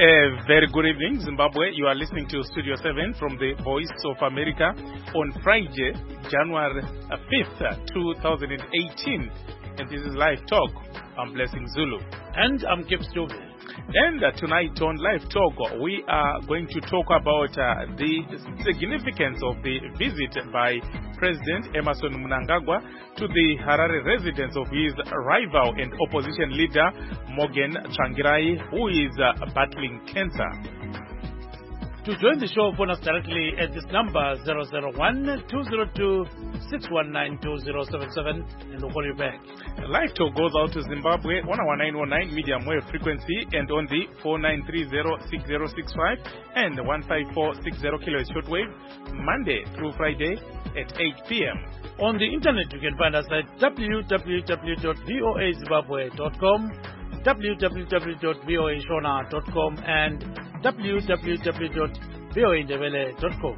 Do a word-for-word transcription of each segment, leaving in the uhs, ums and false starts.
A very good evening, Zimbabwe. You are listening to Studio seven from the Voice of America on Friday, January fifth, twenty eighteen. And this is Live Talk. I'm Blessing Zulu. And I'm Kip Stove. And uh, tonight on Live Talk, we are going to talk about uh, the significance of the visit by President Emmerson Mnangagwa to the Harare residence of his rival and opposition leader, Morgan Tsvangirai, who is uh, battling cancer. To join the show, phone us directly at this number zero zero one, two zero two, six one nine, two zero seven seven and we'll call you back. Live Talk goes out to Zimbabwe on our nine one nine medium wave frequency and on the four nine three zero, six zero six five and one five four six zero kilohertz shortwave, Monday through Friday at eight p.m. On the internet, you can find us at w w w dot voa zimbabwe dot com, w w w dot voa shona dot com and w w w dot voa ndebele dot com.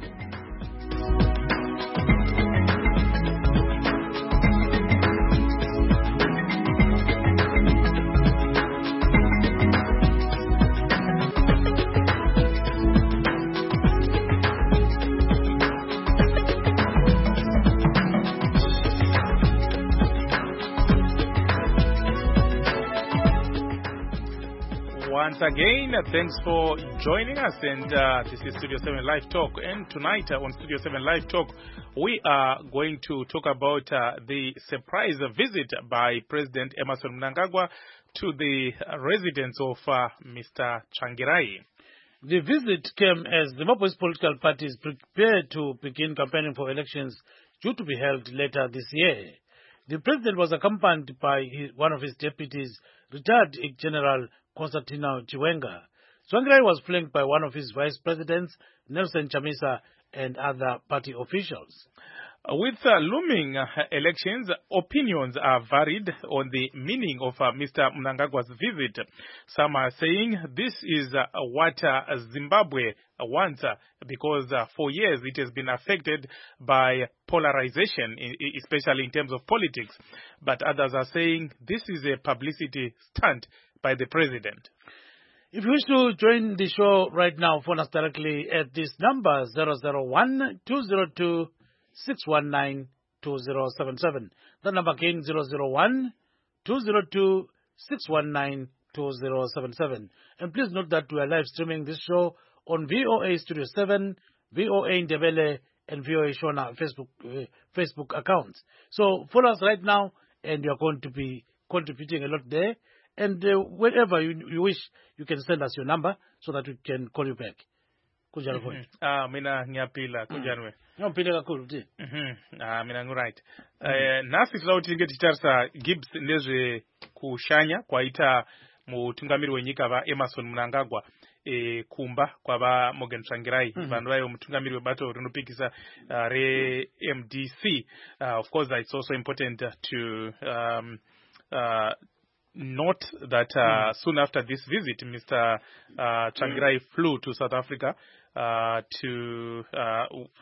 Once again, uh, thanks for joining us, and uh, this is Studio seven Live Talk. And tonight uh, on Studio seven Live Talk, we are going to talk about uh, the surprise visit by President Emmerson Mnangagwa to the residence of uh, Mister Tsvangirai. The visit came as Zimbabwe's political parties prepare to begin campaigning for elections due to be held later this year. The president was accompanied by his, one of his deputies, retired General Constantino Chiwenga. Tsvangirai was flanked by one of his vice presidents, Nelson Chamisa, and other party officials. With uh, looming uh, elections, opinions are varied on the meaning of uh, Mister Mnangagwa's visit. Some are saying this is uh, what uh, Zimbabwe wants uh, because uh, for years it has been affected by polarization, especially in terms of politics. But others are saying this is a publicity stunt by the president. If you wish to join the show right now, phone us directly at this number zero zero one, two zero two, six one nine, two zero seven seven. The number again zero zero one, two zero two, six one nine, two zero seven seven. And please note that we are live streaming this show on V O A Studio seven, V O A Ndebele, and V O A Shona Facebook uh, Facebook accounts. So follow us right now, and you are going to be contributing a lot there. And uh, wherever you, you wish, you can send us your number so that we can call you back. Kujalo point. Ah, mina ngiyapila kujanwe. Ngiyapila kakhulu ti. Mhm. Ah, mina nguright. Eh, nasi tizauti ngetitarisa Gibbs nezve kushanya kwaita mutungamiri wenyika va Emmerson Mnangagwa e kumba kwava Morgan Tsvangirai vanhu vayo mutungamiri webato rinopikisa uh, re M D C. Uh, of course, uh, it's also important uh, to um, uh, note that uh, mm. soon after this visit, Mister Uh, Tsvangirai flew to South Africa uh, to uh,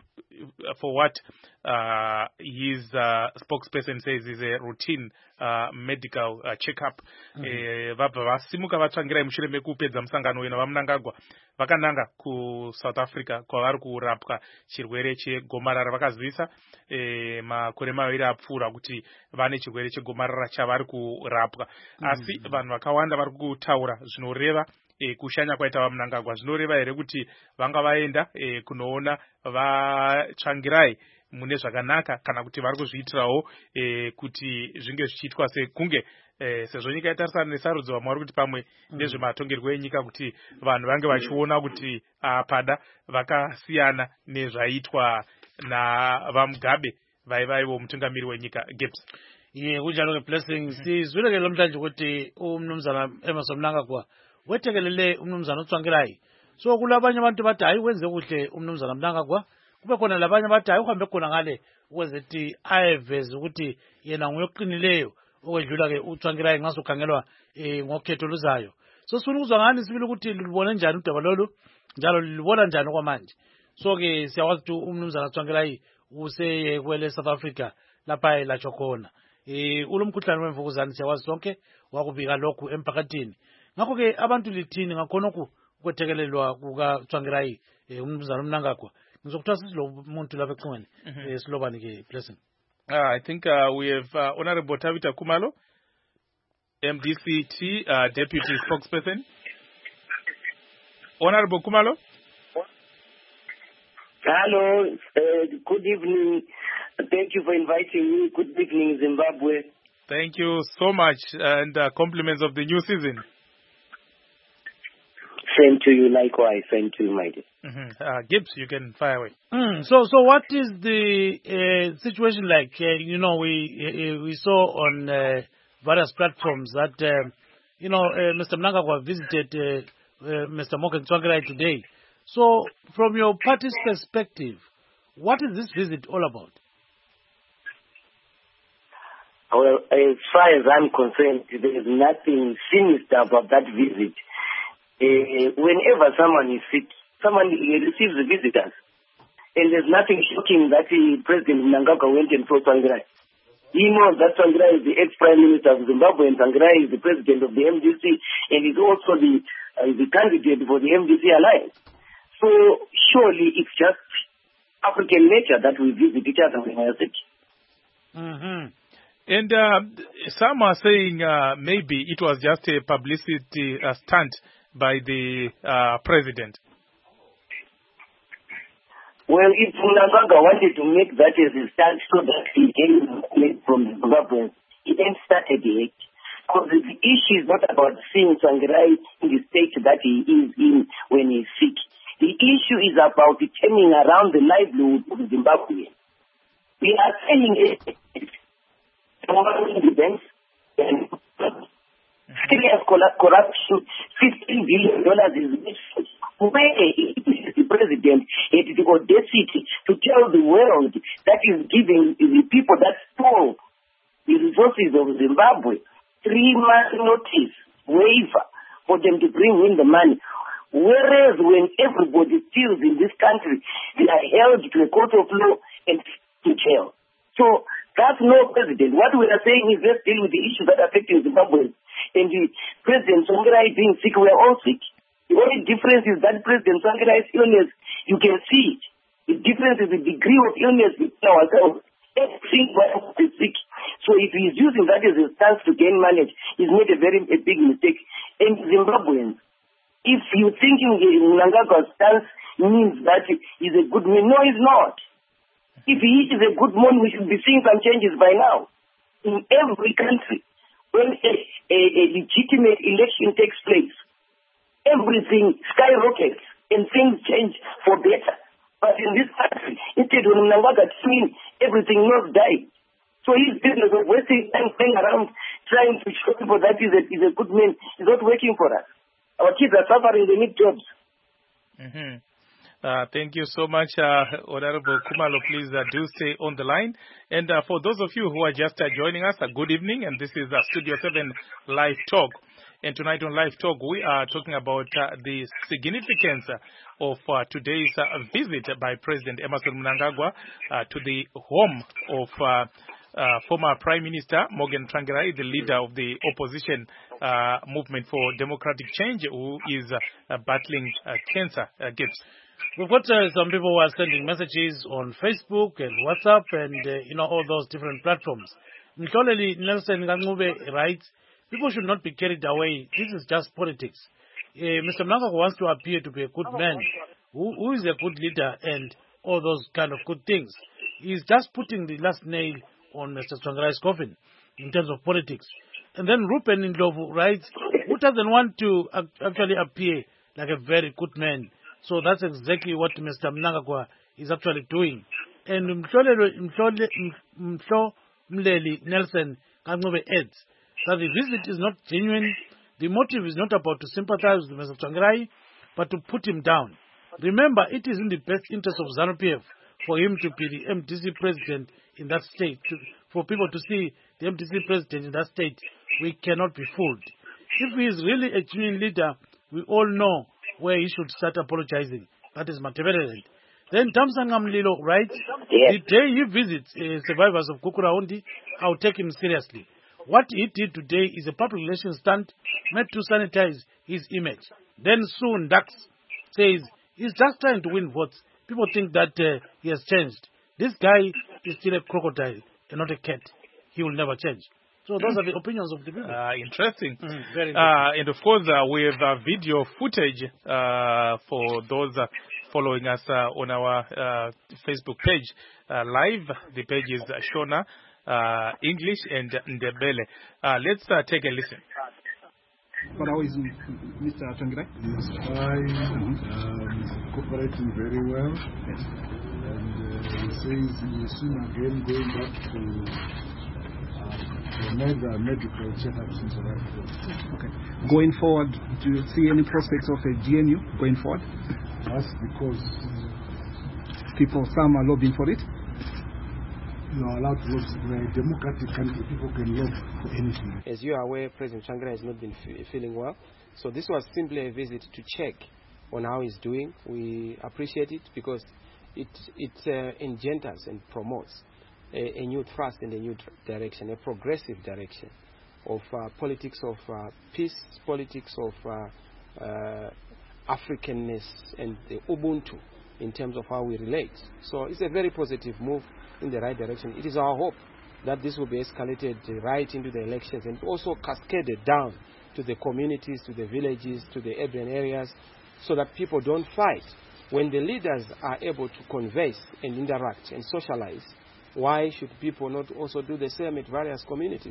for what uh, his uh, spokesperson says is a routine uh, medical uh, checkup. Vabva vasimuka vaTsvangirai mushure mekupedza musangano wena vaMnangagwa vakananga ku South Africa kwavari kurapwa chirwere chegomarara. Vakazivisa eh, makore maviri apfuura kuti vane chirwere chegomarara chavari kurapwa. Asi vanhu vakawanda vari kutaura zvinoreva E, kushanya kwaita vaMnangagwa zvinoreva here kuti vanga vaenda e, kunoona vaTsvangirai mune zvakanaka kana kuti vari kuzviitirawo e, kuti zvinge zvichiitwa sekunge e, sezvo nyika yatarisana nesarudzo vamwe vari kuti pamwe nezvematongerwo enyika kuti vanhu vange vachiona kuti pada vakasiyana nezvaitwa navaMugabe vaivaivo mutungamiri wenyika. Gibbs. Ye kunjalo ke Blessing sizwile namhlanje ukuthi umnumzana Emmerson Mnangagwa wethekelele umnumzana uTsvangirai. So kulabanye abantu bathi hayi wenze kuhle umnumzana Mnangagwa, kube khona labanye bathi hayi uhambe khona ngale ukwenze ukuthi ayeveze ukuthi yena nguyoqinileyo okwedlula ke uTsvangirai ngaso khangelwa eh ngokhetho luzayo. So sifuna ukuzwa ngani sibili ukuthi libone njani udaba lolu njalo libona njani kwamanje. So ke siyakwazi ukuthi umnumzana Tsvangirai useye kwele South Africa lapha elatsho khona. Eh ulumkhuhlane wemvukuzane siyakwazi sonke wakubika lokhu emphakathini. Ngakho ke abantu lithini ngakhona ku kwethekelelwa kukaTsvangirai umnumzana uMnangagwa. Ngizokuthatha silo umuntu lapha ecingweni esilobani ke Blessing. Uh, I think uh, we have uh, Honorable Tabitha Khumalo, M D C T uh, Deputy Spokesperson. Honorable Khumalo. Hello, uh, good evening. Thank you for inviting me. Good evening, Zimbabwe. Thank you so much, and uh, compliments of the new season. Same to you, likewise. Same to you, my dear. Mm-hmm. Uh, Gibbs, you can fire away. Mm, so, so what is the uh, situation like? Uh, you know, we uh, we saw on uh, various platforms that uh, you know uh, Mister Mnangagwa visited uh, uh, Mister Morgan Tsvangirai today. So, from your party's perspective, what is this visit all about? Well, as far as I'm concerned, there is nothing sinister about that visit. Uh, whenever someone is sick, someone receives visitors. And there's nothing shocking that uh, President Mnangagwa went and saw Tsvangirai. He knows that Tsvangirai is the ex-Prime Minister of Zimbabwe, and Tsvangirai is the President of the M D C, and is also the, uh, the candidate for the M D C alliance. So surely it's just African nature that we visit each other when we are sick. Mm-hmm. And uh, some are saying uh, maybe it was just a publicity uh, stunt by the uh, president. Well, if Mnangagwa wanted to make that as a stunt so that he gained money from the Zimbabweans, he then started the act. Because the issue is not about seeing Tsvangirai in the state that he is in when he's sick. The issue is about turning around the livelihood of the Zimbabweans. We are saying it. The banks and serious corruption, fifteen billion dollars is where the president had the audacity to tell the world that is giving the people that stole the resources of Zimbabwe three months notice waiver for them to bring in the money. Whereas when everybody steals in this country, they are held to a court of law and to jail. So that's no president. What we are saying is let's deal with the issues that are affecting Zimbabwe. And the President Tsvangirai being sick, we are all sick. The only difference is that President Tsvangirai's illness, you can see it. The difference is the degree of illness between ourselves. Everyone is sick. So if he's using that as a stance to gain money, he's made a very a big mistake. And Zimbabweans, if you thinking Mnangagwa's stance means that he's a good man, no, he's not. If he is a good man, we should be seeing some changes by now. In every country, when a, a, a legitimate election takes place, everything skyrockets and things change for better. But in this country, instead when Mnangagwa came in, everything else died. So his business of wasting time playing around trying to show people that he's a, he's a good man is not working for us. Our kids are suffering, they need jobs. Mm-hmm. Uh, thank you so much, uh, Honorable Khumalo. Please uh, do stay on the line. And uh, for those of you who are just uh, joining us, uh, good evening. And this is uh, Studio seven Live Talk. And tonight on Live Talk, we are talking about uh, the significance uh, of uh, today's uh, visit by President Emmerson Mnangagwa uh, to the home of uh, uh, former Prime Minister Morgan Tsvangirai, the leader of the opposition uh, movement for democratic change, who is uh, battling uh, cancer. Uh, Gibbs. We've got uh, some people who are sending messages on Facebook and WhatsApp and, uh, you know, all those different platforms. Mhloleli Nelson Ngangube writes, people should not be carried away. This is just politics. Uh, Mister Mnangagwa wants to appear to be a good man, who, who is a good leader and all those kind of good things. He's just putting the last nail on Mister Tsvangirai's coffin in terms of politics. And then Rupen Ndlovu writes, who doesn't want to actually appear like a very good man? So that's exactly what Mister Mnangagwa is actually doing. And Mhloleli Nelson Ngangube adds that the visit is not genuine. The motive is not about to sympathize with Mister Tsvangirai, but to put him down. Remember, it is in the best interest of ZANU-P F for him to be the M D C president in that state. To, for people to see the M D C president in that state, we cannot be fooled. If he is really a genuine leader, we all know where he should start apologizing. That is Matabeleland. Then Tamsanga Mlilo writes, yes. The day he visits uh, survivors of Kukuraundi, I'll take him seriously. What he did today is a public relations stunt meant to sanitize his image. Then soon Dax says he's just trying to win votes. People think that uh, he has changed. This guy is still a crocodile and not a cat. He will never change. So those are the opinions of the people. Uh, interesting. Mm, very interesting. Uh, and of course, uh, we have uh, video footage uh, for those uh, following us uh, on our uh, Facebook page uh, live. The page is Shona, uh, English, and Ndebele. Uh, let's uh, take a listen. But how is Mister Tsvangirai? He's fine, um, cooperating very well. Yes. And uh, he says he's soon again going back to uh, another medical checkups in South Africa. Okay. Going forward, do you see any prospects of a G N U going forward? That's because uh, People, some are lobbying for it. you are allowed to lobby. We're a democratic country. People can lobby for anything. As you are aware, President Tsvangirai has not been f- feeling well. So this was simply a visit to check on how he's doing. We appreciate it because it, it uh, engenders and promotes a, a new thrust and a new direction, a progressive direction of uh, politics of uh, peace, politics of uh, uh, Africanness and the Ubuntu in terms of how we relate. So it's a very positive move in the right direction. It is our hope that this will be escalated right into the elections and also cascaded down to the communities, to the villages, to the urban areas, so that people don't fight. When the leaders are able to converse and interact and socialize, why should people not also do the same at various communities?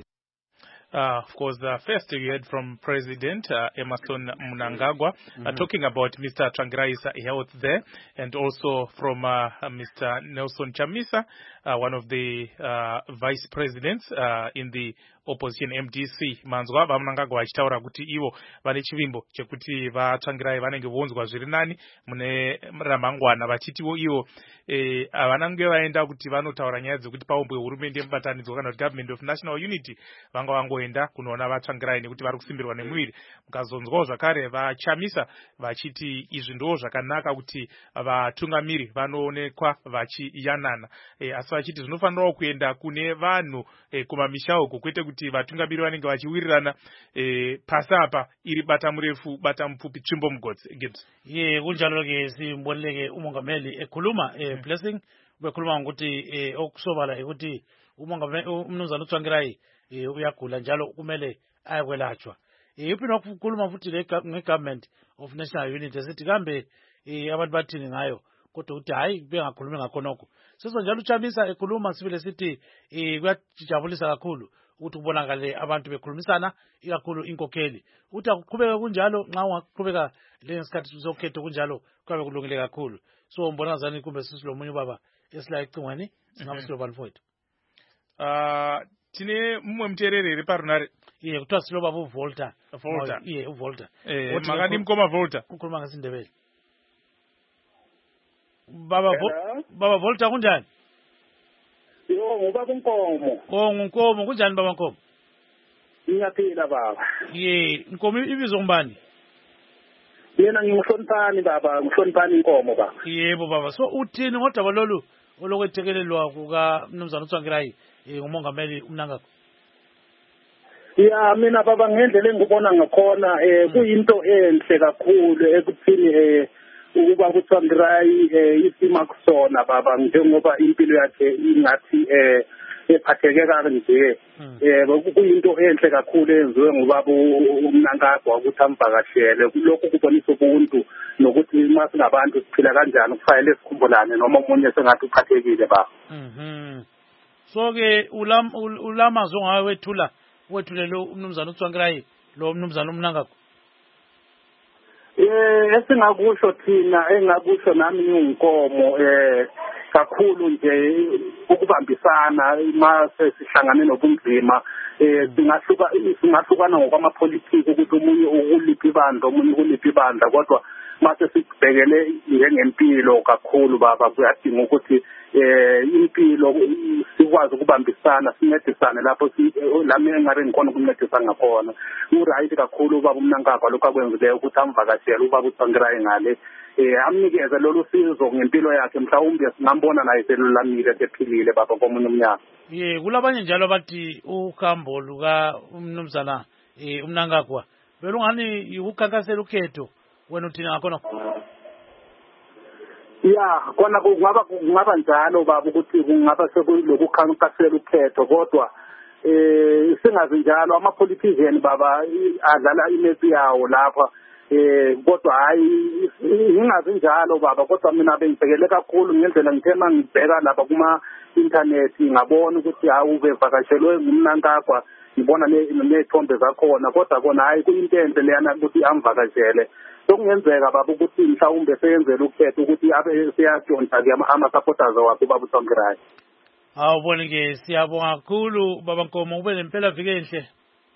Uh, of course, uh, first we heard from President uh, Emmerson Mnangagwa Mm-hmm. uh, talking about Mister Tsvangirai's uh, health there, and also from uh, Mister Nelson Chamisa, uh, one of the uh, vice presidents uh, in the opposition M D C. Manzwa vaMnangagwa achitaura kuti ivo vane chivimbo chekuti vaTsvangirai vanenge vonzwa zviri nani mune ramangwana, vachitiwo ivo eh, havanange vaenda kuti vanotaura nyaya dzekuti paumbwe hurumende mubatanidzwa kana kuti government of national unity, vanga vangoenda kunoona vaTsvangirai nekuti vari kusimbirwa nemwiri. Mukazonzwawo zvakare vaChamisa vachiti izvi ndo zvakanaka kuti vatungamiri vanoonekwa vachiyanana, eh, asi vachiti zvinofanirawo kuenda kune vanhu eh, kumamisha uko, kwete kuti vatungamiri vanenge vachiwirirana eh, pasi apa iri bata murefu bata mupfupi tsvimbo mugodzi. Gibbs. Ye kunjalo ke simbonileke umongameli ekhuluma eh blessing bekhuluma ngokuthi eh okusobala ukuthi umongameli umnumzana uTsvangirai eh uyagula njalo kumele ayekwelatshwa. Eh uphinde ukukhuluma futhi ngegovernment of national unity esithi kambe eh abantu bathini ngayo, kodwa uthi hayi bengakhulumi ngakhonokho. Seso njalo uChamisa ekhuluma sibile sithi eh kuyajabulisa kakhulu ukuthi kubonakale abantu bekhulumisana, ikakhulu inkokheli. Uthi akuqhubeka kunjalo, nxa ungaqhubeka lesikhathi sokhetho kunjalo kwabe kulungile kakhulu. So mbona zani kumbe sisilomunye baba esila ecingweni singabe siloba mfowethu. Uh, tine mumwe muterereri parunare. Iye kuthiwa siloba uVolta. Volta. Iye uVolta. Eh, makani mkoma Volta. Ukhuluma ngesindebele. Baba Vo- Baba Volta kunjani? Yo, ngubaba uNkomo. Oh ngunkomo kunjani baba Nkomo? Ngiyaphila baba. Ye Nkomo ibizo ngubani? Yena ngimuhloniphani baba, ngihloniphani inkomo baba. Yebo baba. So uthini ngodaba lolu olokwethekelelwa kuka mnumzana uTsvangirai eh umongameli uMnangagwa? Ya mina baba ngendlela engibona ngakhona eh kuyinto enhle kakhulu ekuthini eh ukuba kuTsvangirai eh isima kusona baba, njengoba impilo yakhe ingathi eh ephatheke kanje eh kuyinto enhle kakhulu enziwe ngubaba uMnangagwa ukuthi amvakashele. Lokho kubonisa ubuntu nokuthi uma singabantu siphila kanjani, kufanele sikhumbulane noma umunye sengathi uphathekile baba. Mhm. So ke ulam ulamazo ngawe wethula wethulelo umnumzana uTsvangirai lo mnumzana uMnangagwa. Eh esingakusho thina engakusho nami ngiyinkomo eh kakhulu nje ukubambisana mase sihlangane nobunzima eh singahluka singahlukana ngokwamapolitiki ukuthi umunye ukuliphi ibandla omunye ukuliphi ibandla, kodwa mase sibhekele njengempilo kakhulu baba kuyadinga ukuthi eh impilo sikwazi ukubambisana sincedisane lapho lami engare ngikhona ukuncedisana ngakhona. Uright kakhulu ubaba uMnangagwa lokho akwenzileyo ukuthi amvakashele ubaba uTsvangirai ngale eh amnikeze lolu sizo ngempilo yakhe, mhlawumbe singambona naye selulamile sephilile baba komunye umnyaka. Ye kulabanye njalo bathi uhambo luka umnumzana eh uMnangagwa belungani ukukhankasela ukhetho wena uthina khona? Yeah, kona kungaba kungaba njalo baba ukuthi kungaba sekuloku khankasela ukhetho kodwa eh singazi njalo ama politicians baba adlala imesi yawo lapha eh kodwa hayi ingazi njalo baba kodwa mina bengibhekele kakhulu ngendlela ngithema ngibheka lapha kuma internet ngabona ukuthi hawu bevakashelwe ngumnankagwa ngibona nezithombe zakhona kodwa kona hayi kuyintente leyana ukuthi amvakashele sokungenzeka baba ukuthi mhlawumbe seyenzela ukhetho ukuthi abe seyadonsa ke ama supporters wakhe baba uThongirayi. Awubona ke siyabonga kakhulu baba Nkomo ube nempela viki enhle.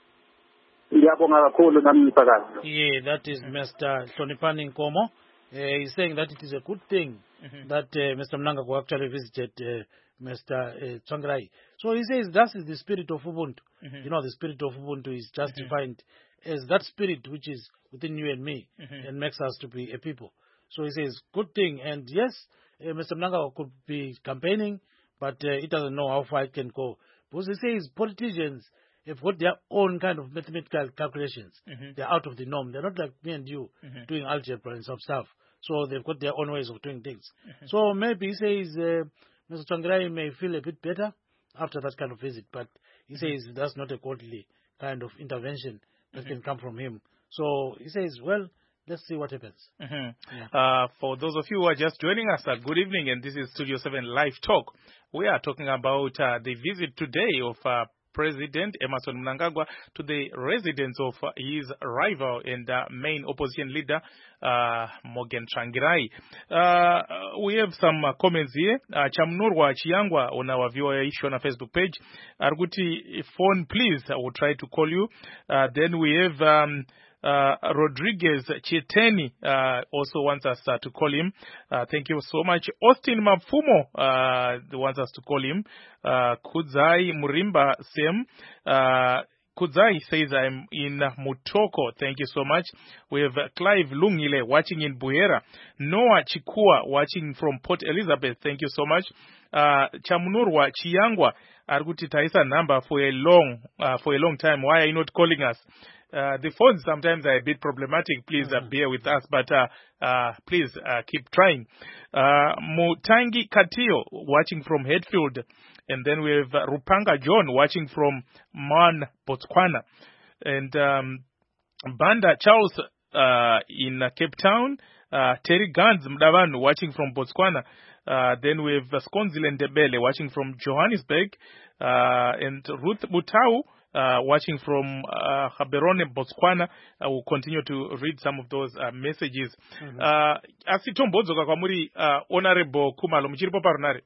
Ngiyabonga kakhulu nami msakazi. Yeah, that is Mister Hloniphani Nkomo. Uh, he's saying that it is a good thing mm-hmm. that uh, Mister Mnangagwa actually visited uh, Mister Uh, Tsvangirai. So he says that is the spirit of Ubuntu. Mm-hmm. You know, the spirit of Ubuntu is just mm-hmm. defined as that spirit which is within you and me mm-hmm. and makes us to be a people. So he says, good thing. And yes, uh, Mister Mnangagwa could be campaigning, but uh, it doesn't know how far it can go. Because he says politicians have got their own kind of mathematical calculations. Mm-hmm. They're out of the norm. They're not like me and you mm-hmm. doing algebra and some stuff. So they've got their own ways of doing things. Mm-hmm. So maybe he says uh, Mister Tsvangirai may feel a bit better after that kind of visit, but he mm-hmm. says that's not a godly kind of intervention that mm-hmm. can come from him. So he says, well, let's see what happens. Mm-hmm. Yeah. Uh, for those of you who are just joining us, uh, good evening, and this is Studio seven Live Talk. We are talking about uh, the visit today of uh, President Emmerson Mnangagwa to the residence of uh, his rival and uh, main opposition leader, uh, Morgan Tsvangirai. Uh, we have some uh, comments here. Uh, Chamnurwa Chiangwa on our viewer issue on our Facebook page. Arguti, phone please, I will try to call you. Uh, then we have... Um, Uh, Rodriguez Cheteni uh, also wants us uh, to call him. Uh, thank you so much. Austin Mafumo uh, wants us to call him. Uh, Kudzai Murimba Sem. Uh, Kudzai says I'm in Mutoko. Thank you so much. We have Clive Lungile watching in Buhera. Noah Chikua watching from Port Elizabeth. Thank you so much. Uh, Chamnurwa Chiangwa Arguti Taisa number for a long uh, for a long time. Why are you not calling us? Uh, the phones sometimes are a bit problematic. Please uh, bear with us, but uh, uh, please uh, keep trying. Uh, Mutangi Katio watching from Headfield, and then we have uh, Rupanga John watching from Man, Botswana, and um, Banda Charles uh, in uh, Cape Town. Uh, Terry Gans Mdavan watching from Botswana. Uh, then we have uh, Skonzile Ndebele watching from Johannesburg, uh, and Ruth Butau. Uh, watching from uh, Gaborone, Botswana. I will continue to read some of those uh, messages. Mm-hmm. Uh, Asitombozo Kakamuri, uh, Honorable Kumalo, Mchiripo Parunare.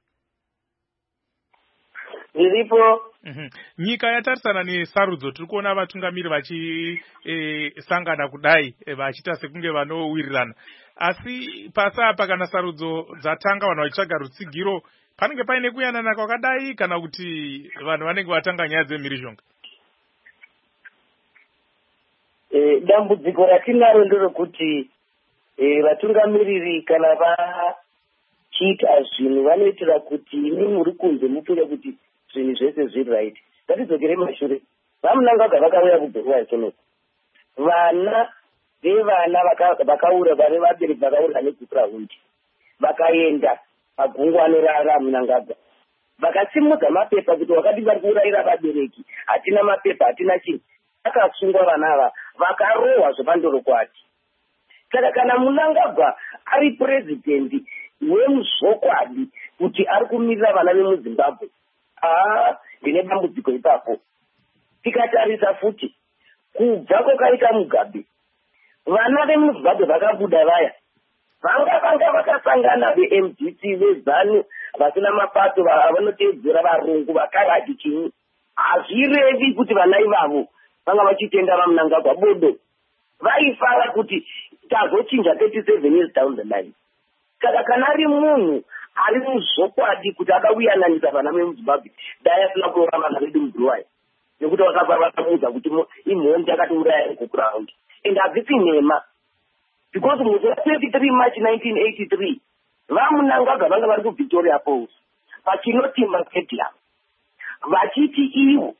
Nilipo. Mm-hmm. Nyika yatarisana ni sarudzo turikuona vatungamiri vachi e, sangana kudai e, vachita sekunge vanowirirana asi pasapa kana sarudzo dzatanga vanhu vachitsvaga rutsigiro panenge paine kuyanana kwakadai kana kuti vanhu vanenge vatanga nyaya dzemhirizhonga. E, dambudziko ratinaro nderekuti e, vatungamiriri kana vachiita zvinhu vanoitira kuti imi muri kunze mupire kuti zvinhu zvese zviri right. Ngatidzokere mashure. VaMnangagwa vakauya kubveruwa ikonoku. Vana vevana vakaura vane vabereki vakaura negukurahundi vakaenda pagungano raMnangagwa vakasimudza mapepa kuti wakati vari kuurayira vabereki hatina mapepa hatina chinhu. Vakasungwa vana ava vakarohwa zvepandorokwati. Saka kana Mnangagwa ari purezidendi wemuzvokwadi kuti ari kumirira vana vemuZimbabwe, aa ndine dambudziko ipapo. Tikatarisa futi kubva kwakaita Mugabe, vana vemuZimbabwe vakabuda vaya vanga vanga vakasangana ve-M D C vezanu vasina mapato vanotedzera varungu vakarati chinyi. Hazvirevi kuti vana ivavo vanga vachitenda vaMnangagwa bodo. Vaifara kuti tazochinja thirty-seven years down the line. Saka kana ari munhu ari muzvokwadi kuti akauyananisa vana vemuZimbabwe, dai asina kuroora vana vedu muBuruwayo nekuti vakabva vakamuudza kuti imhondi yakatiuraya kuground. And hazvisi nhema because musi wa-twenty-three March nineteen eighty-three vaMnangagwa vanga vari kuVictoria Falls pachinotimba stadium vachiti ivo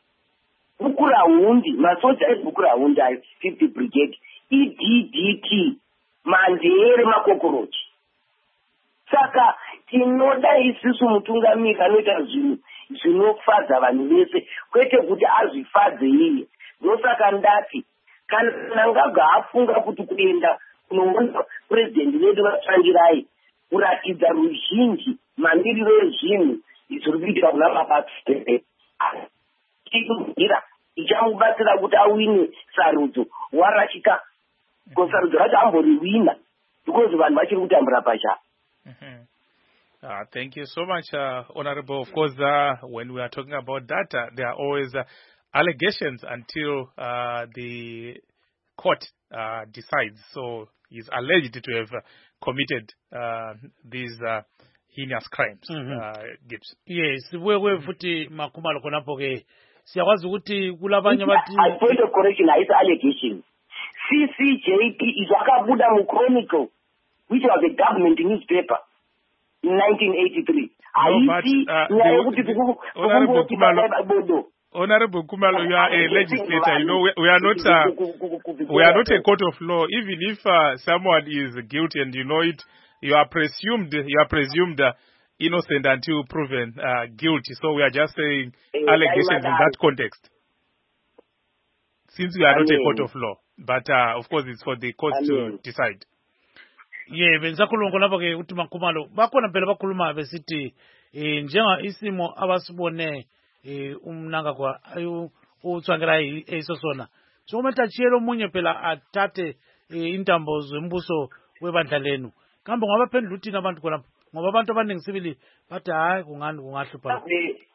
Bukurahundi, masoja eBukurahundi ayo fifty Brigade, E D D T, mandere makokorochi. Saka tinoda isusu mutungamiri anoita zvinhu zvinofadza vanhu vese, kwete kuti azvifadze iye. Ndosaka ndati kana Mnangagwa afunga kuti kuenda kunoona purezidendi vedu vatsvangirai kuratidza ruzhinji mamiriro ezvinhu zviri kuitika kuna mabasa ikumbira ichamubatsira kuti awine sarudzo warashika, ko sarudzo racho amboriwina because vanhu vachiri kutambura pasha. Uh, thank you so much, uh, Honorable. Of course, uh, when we are talking about data, there are always uh, allegations until uh, the court uh, decides. So he's alleged to have uh, committed uh, these uh, heinous crimes. Mm-hmm. uh, Gibbs. Yes, wewe futhi Makhumalo khonapo ke siyakwazi ukuthi kulabanye bathi I point of correction is allegation. C C J P is wakabuda mu Chronicle, which was a government newspaper in nineteen eighty-three. No, but, uh, the, the, Honorable Khumalo, Honorable Khumalo, you are a legislator. You know, we, we are not uh, we are not a court of law. Even if uh, someone is guilty and you know it, you are presumed you are presumed uh, innocent until proven uh, guilty. So we are just saying allegations in that context. Since we are not a court of law, but uh, of course it's for the court to decide. Yeah, benzakhuluma lapha ke uthi Makhumalo bakhona phela bakhuluma besithi eh njenga isimo abasibone eh uMnangagwa ayu utswangela esosona so kumele achiyele omunye phela athathe intambo zembuso webandla lenu kambe ngoba phendula uthina abantu khona ngoba abantu abaningi sibili bathi hayi kungani kungahlupha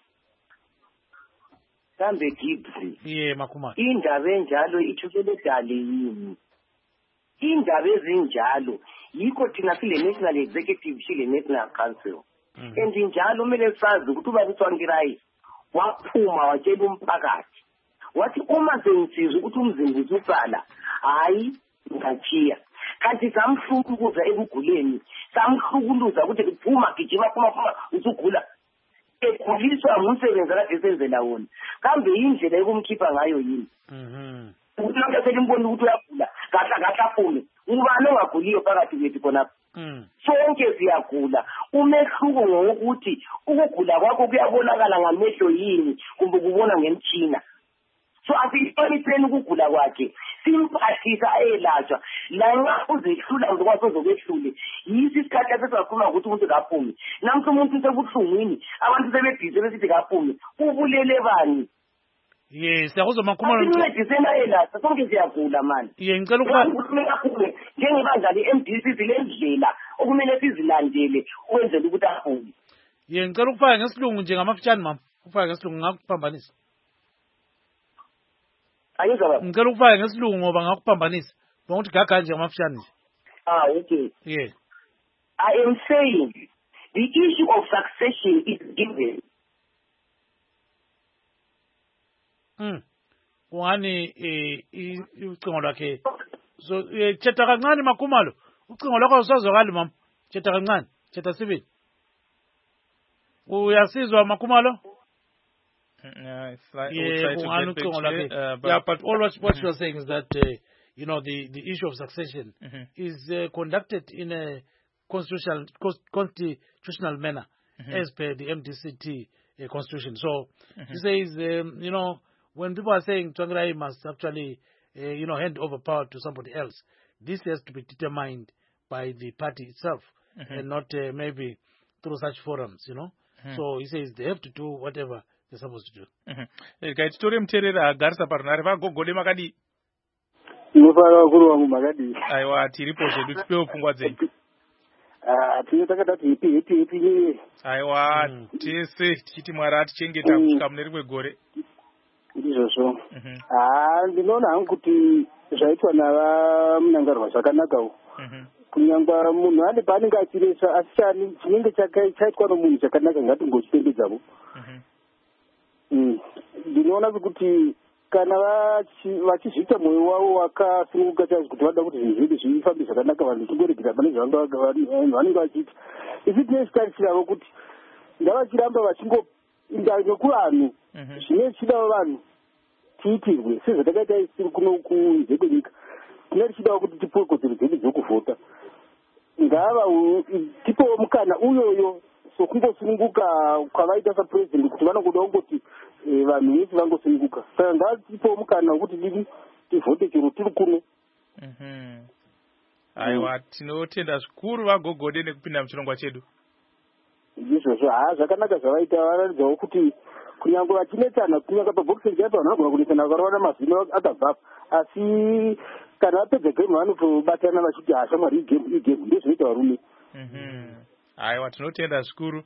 kambe Gibbs yeah Makhumalo indaba enjalo ithukele dali yini indaba ezinjalo yikho thina sile National Executive sile National Council and njalo kumele sazi ukuthi uba uTsvangirai waphuma watshela umphakathi wathi uma sengisiza ukuthi umzimba usuqala hayi ngachiya kanti samhlukuza ekuguleni samhlukuluza ukuthi kuphuma gijima phuma phuma usugula ekuliswa ngumsebenzi akade senzela wona kambe indlela ekumkhipha ngayo yini mhm ukuthi lonke selimbona ukuthi uyagula kahla kahla aphume ubani ongaguliyo phakathi kwethu khona sonke siyagula umehluko ngokuthi ukugula kwakho kuyabonakala ngamehlo yini kumbe kubona ngemtshina so asiyihlonipheni ukugula kwakhe simphathisa ayelashwa lanxa uzehlula umuntu kwasozokehlule yisi isikhathi esesakhuluma ukuthi umuntu kaphume namhla umuntu sebuhlungwini abantu sebebhizi besithi kaphume ubulele bani yes siyakuzwa Makhumalo incedisena ayelashwa sonke siyagula manje ye ngicela ukuba njengebandla le-M D C silendlela okumele sizilandele ukwenzela ukuthi aphume ye ngicela ukufaka ngesilungu nje ngamafitshane mama ukufaka ngesilungu ngakuphambanisa ayizwa baba ngicela ukufaka ngesilungu ngoba ngakuphambanisa ngokuthi gaga nje ngamafitshane nje ah okay yeah I am saying the issue of succession is given mm kungani eh ucingo lwakhe so chetha kancane Makhumalo ucingo lwakho usazwakali mama chetha kancane chetha sibili uyasizwa Makhumalo yeah it's like yeah, we'll try to get uh, but yeah but all what, what mm-hmm. you are saying is that uh, you know the the issue of succession mm-hmm. is uh, conducted in a constitutional constitutional manner mm-hmm. as per the M D C T uh, constitution so mm-hmm. he says um, you know when people are saying Tsvangirai must actually, uh, you know, hand over power to somebody else, this has to be determined by the party itself mm-hmm. and not uh, maybe through such forums, you know. Mm-hmm. So he says they have to do whatever they're supposed to do. Gaitore mterera garisa parunare vagogode makadi. Inofara wakuru wangu makadi. Aiwa tiripo zvedu tipewo pfungwa dzenyu. Ah, tinotaka tipi ipi ipi. Aiwa tese tichiti Mwari atichengeta kusvika mune rimwe gore. Ndizvozvo haa ndinoona hangu kuti zvaitwa navaMnangagwa zvakanakawo kunyangwa munhu ane paanenge achiresa asi chani chinenge chaitwa nomunhu chakanaka ngatingochipembedzawo ndinoona kuti kana vachizviita mwoyo wavo wakasununguka chaizvo kuti vada kuti zvinhu zvedu zvifambe zvakanaka vanhu tingoregera pane zvavanenge vachiita isi tine chitarisiravo kuti ndavachiramba vachingoinda nekuvanhu zvine chidavo vanhu tiitirwe sezvatakaita isiri kuno kunze kwenyika tinenge tichidawo kuti tipuwe kodzero dzedu dzokuvhota. Ngava tipewo mukana uyoyo sokungosununguka kwavaita sapurezidendi kuti vanogoda kungoti vanhu vese vangosununguka. Saka ngatipewo mukana wekuti dii tivhote chero tiri kuno. Aiwa, tinotenda zvikuru vaGogodhe nekupinda muchirongwa chedu. Izvozvo haa zvakanaka zvavaita, varatidzawo kuti kunyange vachinetsana kunyange pabhokisi japa vanhu vanogona kunetsana vakaona mazino akabvapo, asi kana vapedza gemu vanotobatana vachiti hashamwari igemu igemu, ndozvinoita varume. Aiwa, tinotenda zvikuru.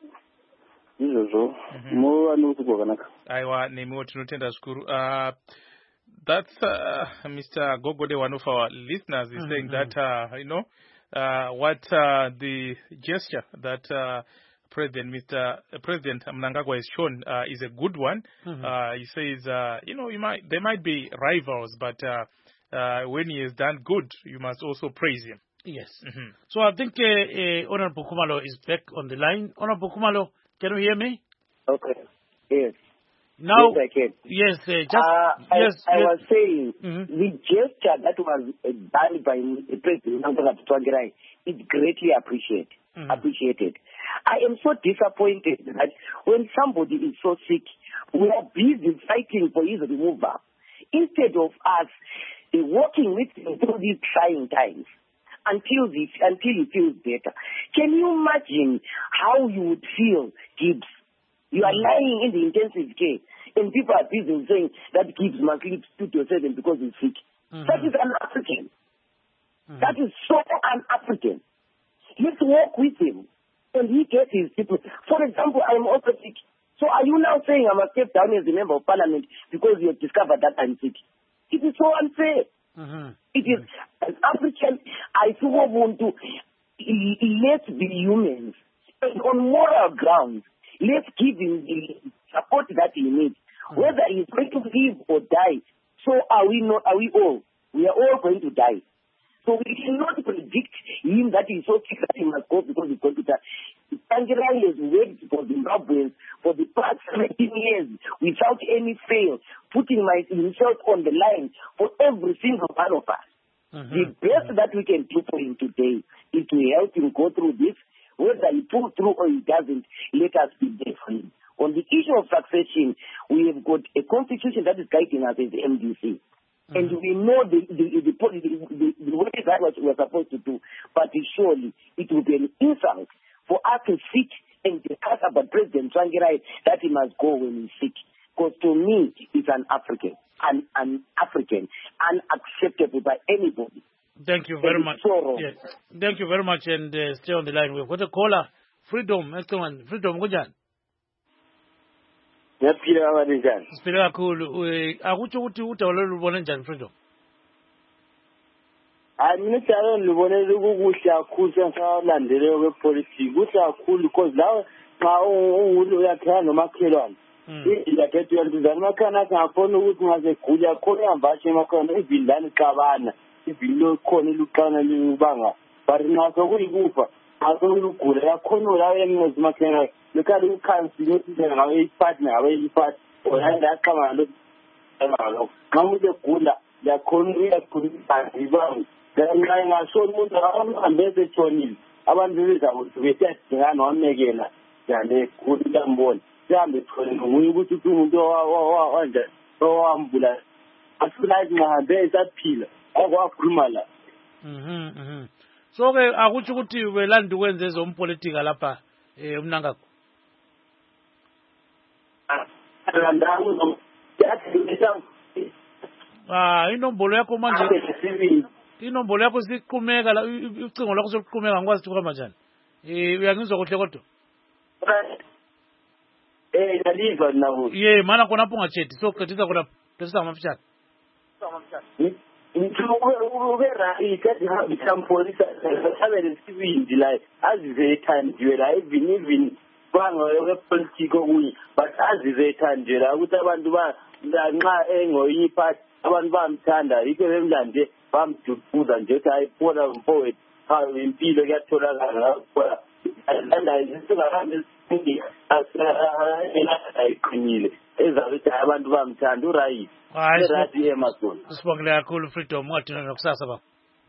Izvozvo mova neusiku hwakanaka. Aiwa, nemiwo tinotenda zvikuru. Uh, that's uh, Mister Gogodhe, one of our listeners, is mm-hmm. saying that uh, you know uh, what uh, the gesture that uh, President Mister President Mnangagwa has shown uh, is a good one. Mm-hmm. Uh, he says, uh, you know, you might there might be rivals, but uh, uh, when he has done good, you must also praise him. Yes. Mm-hmm. So I think uh, uh, Honorable Khumalo is back on the line. Honorable Khumalo, can you hear me? Okay. Yes. Now, yes, I can. Yes, uh, just, uh, I, yes, I yes. was saying mm-hmm. the gesture that was uh, done by President Mnangagwa Tsvangirai is greatly appreciated. Mm-hmm. Appreciated. I am so disappointed that when somebody is so sick, we are busy fighting for his removal instead of us uh, working with him through these trying times until he, until he feels better. Can you imagine how you would feel, Gibbs? You are lying in the intensive care, and people are busy saying that Gibbs must leave Studio seven because he's sick. Mm-hmm. That is un-African. Mm-hmm. That is so un-African. Let's work with him, and he gets his people. For example, I am also sick. So are you now saying I must step down as a member of parliament because you have discovered that I'm sick? It is so unfair. Mm-hmm. It is an African. I so want to let's be humans, and on moral grounds. Let's give him the support that he needs, mm-hmm. whether he's going to live or die. So are we not? Are we all? We are all going to die. So we cannot predict him that he's so sick that he must go because he's going to die. Tsvangirai has worked for Zimbabweans for the past seventeen years without any fail, putting my, himself on the line for every single one of us. Mm-hmm. The best that we can do for him today is to help him go through this. Whether he pulls through or he doesn't, let us be there for him. On the issue of succession, we have got a constitution that is guiding us as the M D C. Mm-hmm. And we know the the, the, the, the, the way that what we are supposed to do. But surely it will be an insult for us to sit and discuss about President Tsvangirai that he must go when he's sick. Because to me, he's an African, an, an African, unacceptable by anybody. Thank you very much. Yes. Thank you very much, and uh, stay on the line. We've got a caller. Freedom, excellent. Freedom, good job. Yaphila abanjani? Siphila kakhulu. Akutsho ukuthi utawula lubona njani Freedom? Hayi mina njalo ngibonela ukukuhle kakhulu sengisalandeleyo kwepolitiki. Kuhle kakhulu because lawo xa ungulo uyakhaya nomakhelwane. Indlela kethu yantuzana makhana ngafona ukuthi ngazegula khona ihambashe emakhona ivindani xabana. Ivilo khona iluqana libanga bari naso kuyikufa aso kulugula yakhona la yengezi makhena lekali ukhansi nokuthi ngabe ipartner ngabe ipartner oyanda aqama lo lo ngamude gula yakhona uyakhulisa ibanga ngenxa ngasho umuntu akahambeze etshonile abantu bezabo besedinga nomekela yale khulu mbona sihambe khona nguye ukuthi umuntu wanje owambula asifuna ngihambe esaphila akwakhuluma la. Mhm mhm. So ke akuthi ukuthi welanda ukwenza ezompolitika lapha eh uMnangagwa. Ah inombolo yakho manje inombolo yakho siqhumeka la ucingo lakho sokuqhumeka ngikwazi ukuthi kuhamba njani. Eh uyangizwa kuhle kodwa. Eh naliva nawo. Yeah mana khona apho ungachethi so qedisa khona bese amafishana. Ube right that you have become police abe sibindi la azive ethandiwe la even even banga yepolitiko kunye but azive ethandiwe la ukuthi abantu ba nxa engoyini part abantu bamthanda yike bemlande bamduduza nje ukuthi ayibona mfowethu ha impilo kuyatholakala lapho and I singahambe singi ayiqinile ezakuthi abantu bamthanda uright Hayi, eradio Emerson. sibongile kakhulu Freedom, wathina nokusasa baba.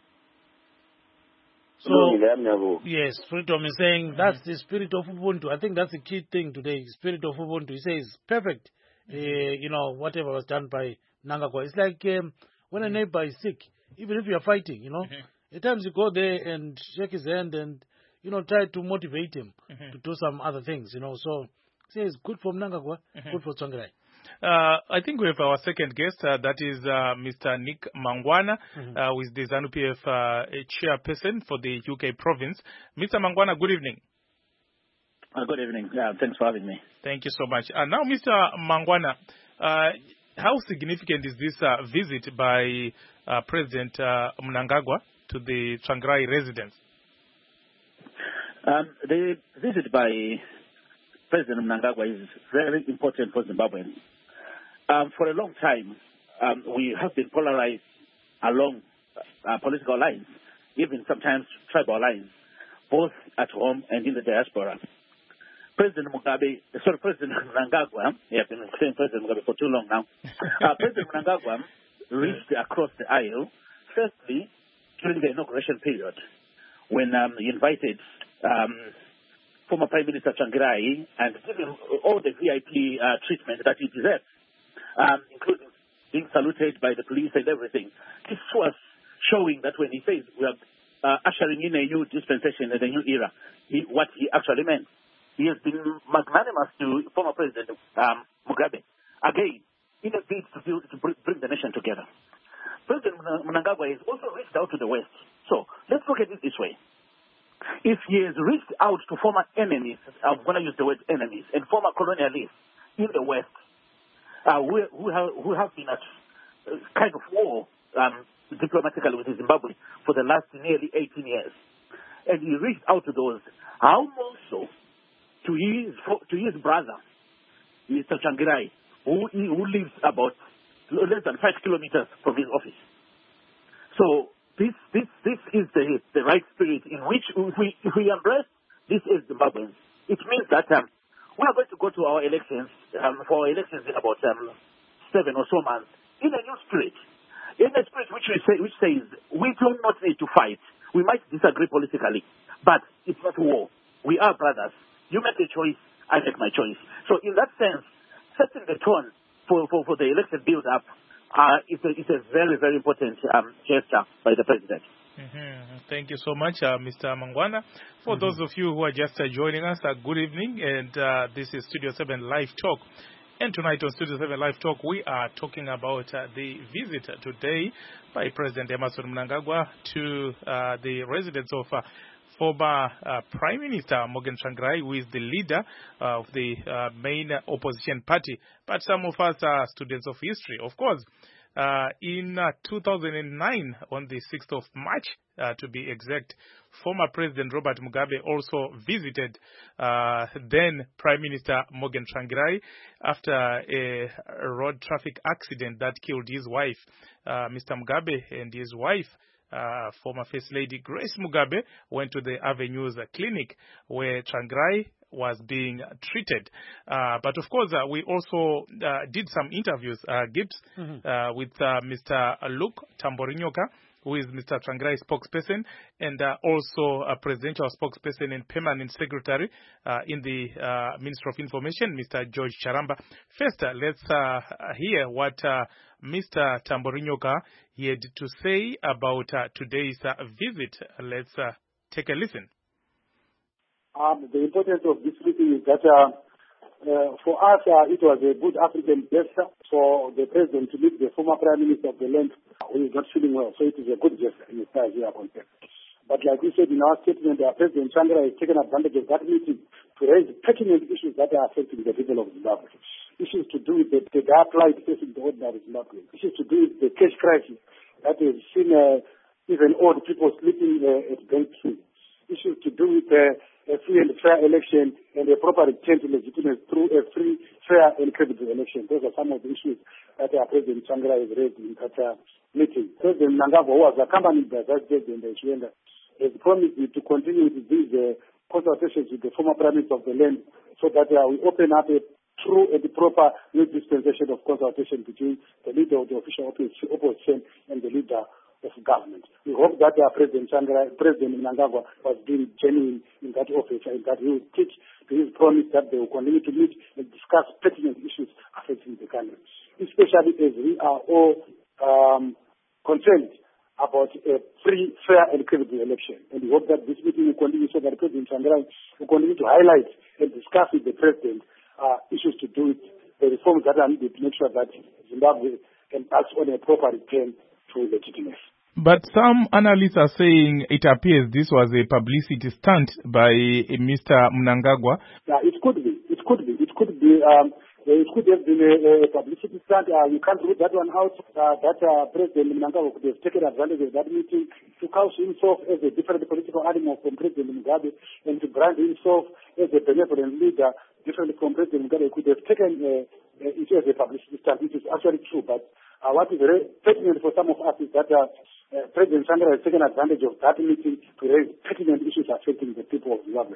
So, Kulungile yami yabo. yes, Freedom is saying that's the spirit of Ubuntu. I think that's the key thing today, spirit of Ubuntu. He says, perfect, uh, you know, whatever was done by Mnangagwa. It's like um, when a neighbor is sick, even if you're fighting, you know, Mhm. at times you go there and shake his hand and, you know, try to motivate him Mhm. to do some other things, you know. So, he says, good for Mnangagwa, Mhm. good for Tsvangirai. Uh, I think we have our second guest, uh, that is uh, Mister Nick Mangwana, Mhm. uh, who is the ZANU P F uh, chairperson for the U K province. Mister Mangwana, good evening. Uh, good evening. Yeah, thanks for having me. Thank you so much. Uh, now, Mister Mangwana, uh, how significant is this uh, visit by uh, President uh, Mnangagwa to the Tsvangirai residence? Um, the visit by President Mnangagwa is very important for Zimbabweans. Um, for a long time, um, we have been polarized along uh, political lines, even sometimes tribal lines, both at home and in the diaspora. President Mugabe, sorry, President Mnangagwa, yeah, I've been saying President Mugabe for too long now. Uh, President Mnangagwa reached across the aisle, firstly, during the inauguration period, when um, he invited um, former Prime Minister Tsvangirai and gave him all the V I P uh, treatment that he deserved, um, including being saluted by the police and everything. This was showing that when he says we are uh, ushering in a new dispensation and a new era, he, what he actually meant. He has been magnanimous to former President um, Mugabe, again, in a bid to, to bring the nation together. President Mnangagwa has also reached out to the West. So let's look at it this way. If he has reached out to former enemies, I'm going to use the word enemies, and former colonialists in the West, uh, who, who, have, who have been at uh, kind of war um, diplomatically with Zimbabwe for the last nearly eighteen years, and he reached out to those, how more so to his, to his brother, Mister Tsvangirai, who, who lives about less than five kilometers from his office. So this this this is the the right spirit in which if we if we embrace this as Zimbabweans, it means that um, we are going to go to our elections um, for our elections in about um, seven or so months in a new spirit, in a spirit which we say which says we do not need to fight. We might disagree politically, but it's not war. We are brothers. You make a choice, I make my choice. So in that sense, setting the tone for, for, for the election build-up uh, is, a, is a very, very important um, gesture by the president. Mm-hmm. Thank you so much, uh, Mister Mangwana. For mm-hmm. those of you who are just uh, joining us, uh, good evening, and uh, this is Studio seven Live Talk. And tonight on Studio seven Live Talk, we are talking about uh, the visit today by President Emmerson Mnangagwa to uh, the residence of uh, former uh, Prime Minister Morgan Tsvangirai, who is the leader uh, of the uh, main opposition party. But some of us are students of history. Of course, uh, in uh, two thousand nine, on the sixth of March, uh, to be exact, former President Robert Mugabe also visited uh, then Prime Minister Morgan Tsvangirai after a road traffic accident that killed his wife. Uh, Mister Mugabe and his wife, Uh, former First Lady Grace Mugabe, went to the Avenues uh, clinic where Tsvangirai was being treated. Uh, but of course, uh, we also uh, did some interviews, uh, Gibbs, mm-hmm. uh, with uh, Mister Luke Tamborinyoka, who is Mister Tsvangirai's spokesperson, and uh, also a presidential spokesperson and permanent secretary uh, in the uh, Ministry of Information, Mister George Charamba. First, uh, let's uh, hear what uh, Mister Tamborinyoka had to say about uh, today's uh, visit. Let's uh, take a listen. Um, the importance of this meeting is that uh, uh, for us, uh, it was a good African gesture for the president to meet the former prime minister of the land who is not feeling well. So it is a good gesture in as far as we are concerned. But like we said in our statement, uh, President Tsvangirai has taken advantage of that meeting to raise pertinent issues that are affecting the people of Zimbabwe. Issues to do with the, the dire plight facing the ordinary Zimbabweans. Issues to do with the cash crisis that has seen uh, even old people sleeping uh, at breakthrough. Issues to do with uh, a free and fair election and a proper return to legitimacy through a free, fair and credible election. Those are some of the issues that uh, President Tsvangirai has raised in that uh, meeting. President Mnangagwa, who was accompanied by Vice President Chiwenga, has promised to continue with these uh, consultations with the former Prime Minister of the land so that uh, we open up a true and proper dispensation of consultation between the leader of the official opposition and the leader of government. We hope that uh, President Chandra, President Mnangagwa was being genuine in that office and that he will keep to his promise that they will continue to meet and discuss pertinent issues affecting the country, especially as we are all um, concerned about a free, fair and credible election. And we hope that this meeting will continue so that President Chandra will continue to highlight and discuss with the President uh, issues to do with the reforms that are needed to make sure that Zimbabwe can pass on a proper return to legitimacy. But some analysts are saying it appears this was a publicity stunt by Mister Mnangagwa. Yeah, it could be. It could be. It could be. Um, it could have been a, a publicity stunt. Uh, you can't rule that one out. Uh, that uh, President Mnangagwa could have taken advantage of that meeting to couch himself as a different political animal from President Mugabe and to brand himself as a benevolent leader different from President Mugabe. Could have taken uh, uh, it as a publicity stunt. It is actually true, but uh, what is very pertinent for some of us is that uh, Uh, President Chandra has taken advantage of that meeting to raise pertinent issues affecting the people of Zimbabwe.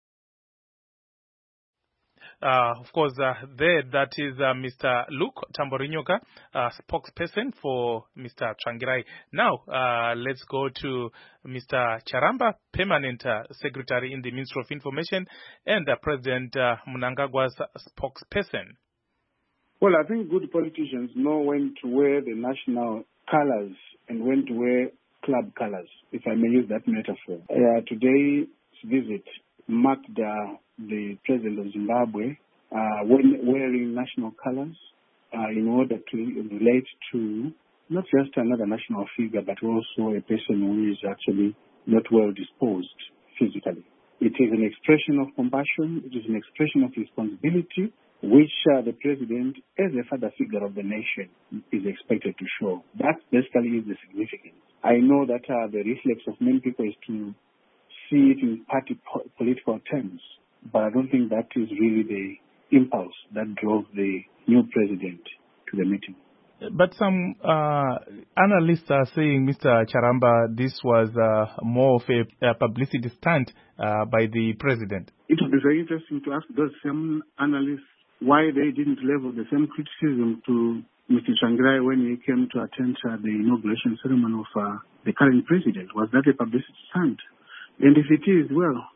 Uh, of course, uh, there, that is uh, Mister Luke Tamborinyoka, uh, spokesperson for Mister Tsvangirai. Now, uh, let's go to Mister Charamba, permanent uh, secretary in the Ministry of Information, and uh, President uh, Mnangagwa's spokesperson. Well, I think good politicians know when to wear the national colors and when to wear club colors, if I may use that metaphor. Uh, today's visit marked uh, the President of Zimbabwe uh, when wearing national colors uh, in order to relate to not just another national figure, but also a person who is actually not well disposed physically. It is an expression of compassion. It is an expression of responsibility, which uh, the President, as a father figure of the nation, is expected to show. That basically is the significance. I know that uh, the reflex of many people is to see it in party po- political terms, but I don't think that is really the impulse that drove the new President to the meeting. But some uh, analysts are saying, Mister Charamba, this was uh, more of a, a publicity stunt uh, by the President. It would be very interesting to ask those same analysts why they didn't level the same criticism to Mister Tsvangirai when he came to attend uh, the inauguration ceremony of uh, the current president. Was that a publicity stunt? And if it is, well,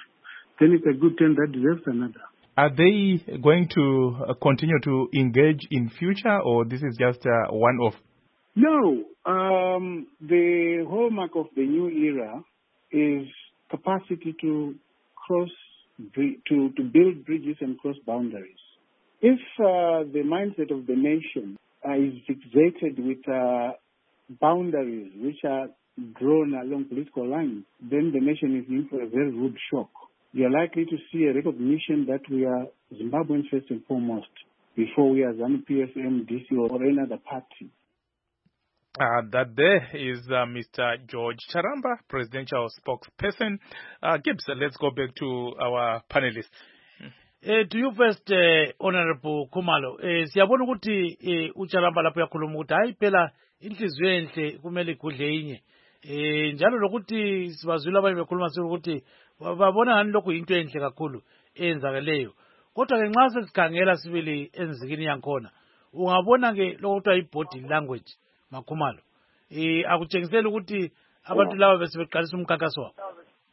then it's a good turn that deserves another. Are they going to uh, continue to engage in future, or this is just uh, one-off? No. Um, the hallmark of the new era is capacity to cross, to, to build bridges and cross boundaries. If uh, the mindset of the nation uh, is fixated with uh, boundaries which are drawn along political lines, then the nation is in for a very rude shock. You are likely to see a recognition that we are Zimbabweans first and foremost before we are ZANU P F M, D C, or any other party. Uh, that there is uh, Mister George Charamba, presidential spokesperson. Uh, Gibbs, let's go back to our panelists. Uh, to you first, uh, Honorable Khumalo. Uh, siyabona ukuthi uh, uCharamba lapho yakhuluma ukuthi hayi phela inhliziyo enhle kumele igudle inye. Eh njalo lokuthi sibazwile abanye bekhuluma ukuthi babona ngani lokho into enhle kakhulu eyenzakeleyo. Kodwa ke nxa sesikhangela sibili enzikini yankhona, ungabona ke lokho kuthiwa i-body language Makhumalo. Eh akutshengisela ukuthi abantu laba besebeqalisa umkhankaso wabo.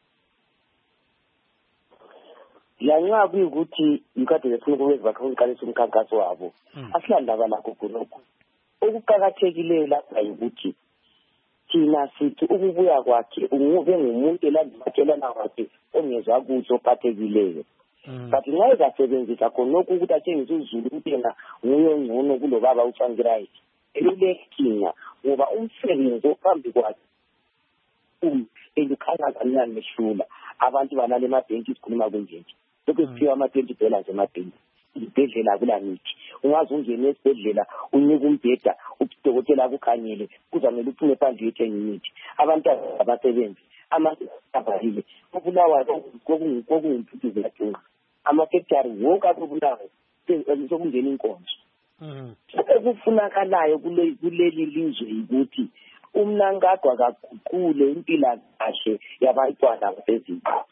Yanxa kuyikuthi ikade befuna ukwenza ukuqalisa umkhankaso wabo. Asilandaba lakho khonokho. Okuqhakathekileyo lapha ukuthi thina sithi ukubuya kwakhe ungube ngumuntu elandimatshelana kwakhe ongezwa kuhle ophathekileyo. But nxa ezasebenzisa khonokho ukuthi atshengise uzulu ukuthi yena nguye ngcono kulo baba uTsvangirai. Elulekhinya ngoba umsebenzi ophambi kwakhe um elukhanya kancane mehlula abantu banale emabhenki sikhuluma kunjenje. Lokho siphiwa ama-twenty dollars emabhenki. Ibhedlela kulamithi ungaze ungene esibhedlela unika umbheda udokotela akukhanyele kuzamela uphume phandle uyethenga imithi abantu abasebenzi amasabhalile kubulawa kokungimphuthuzela thunga amafactory wonke akubulawa sokungena inkonzo okufunakalayo kuleli lizwe ukuthi uMnangagwa kaguqule impilakahle yabantwana baseZimbabwe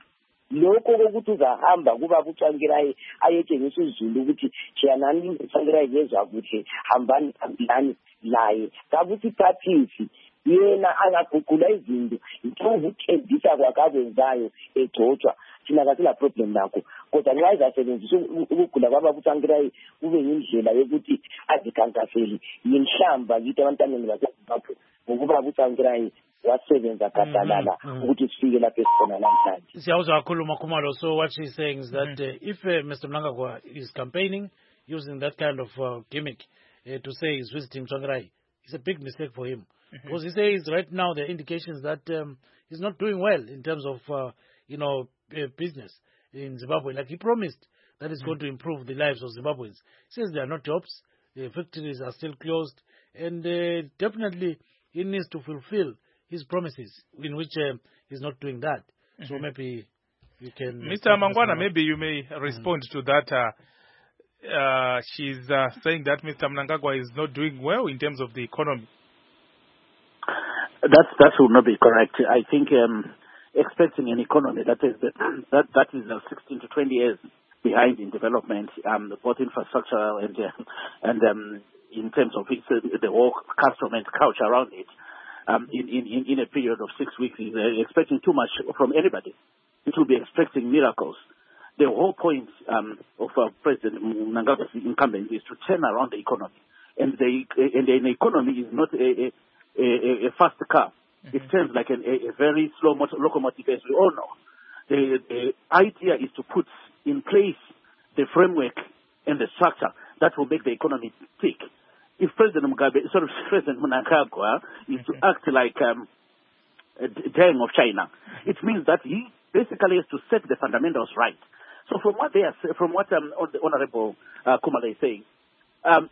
lokho kokuthi uzahamba kuba kutshangirai ayetshengisa izulu ukuthi jiyanani utshangirai yezwa kuhle hambani hambani laye kakuthi practice yena angaguqula izinto ntokuthembisa kwakwenzayo egcotshwa thina kasila problem nakho kodwa nxa izasebenzisa ukugula kwaba kutshangirai kube yindlela yokuthi azikhankaseli yinhlamba kithi abantwaneni baseZimbabwe ngokuba kutshangirai wasebenza gadalala ukuthi sifike lapho esikhona namhlanje. Siyawuzwa kakhulu Makhumalo. So what she's saying is that uh, if uh, Mister Mnangagwa is campaigning using that kind of uh, gimmick uh, to say he's visiting Tsvangirai, it's a big mistake for him. Mm-hmm. Because he says right now there are indications that um, he's not doing well in terms of uh, you know uh, business in Zimbabwe. Like he promised that he's mm-hmm. going to improve the lives of Zimbabweans. He says there are no jobs, the factories are still closed, and uh, definitely he needs to fulfill his promises, in which uh, he's not doing that. Mm-hmm. So maybe you can... Mister Mangwana, maybe you may respond mm-hmm. to that. Uh, uh, she's uh, saying that Mister Mnangagwa is not doing well in terms of the economy. That, that would not be correct. I think um, expecting an economy that is that that is uh, sixteen to twenty years behind in development, um, both infrastructure and uh, and um, in terms of its, uh, the whole custom and culture around it. Um, in, in, in a period of six weeks, is uh, expecting too much from anybody. It will be expecting miracles. The whole point um, of uh, President Mnangagwa's incumbent is to turn around the economy. And the, and the economy is not a, a, a fast car. Mm-hmm. It turns like an, a, a very slow motor, locomotive, as we all know. The, the idea is to put in place the framework and the structure that will make the economy tick. If President Mugabe, sort of President Mnangagwa is to act like um, a Deng of China, it means that he basically has to set the fundamentals right. So from what they are, from what um, the Honorable uh, Kumala is saying, um,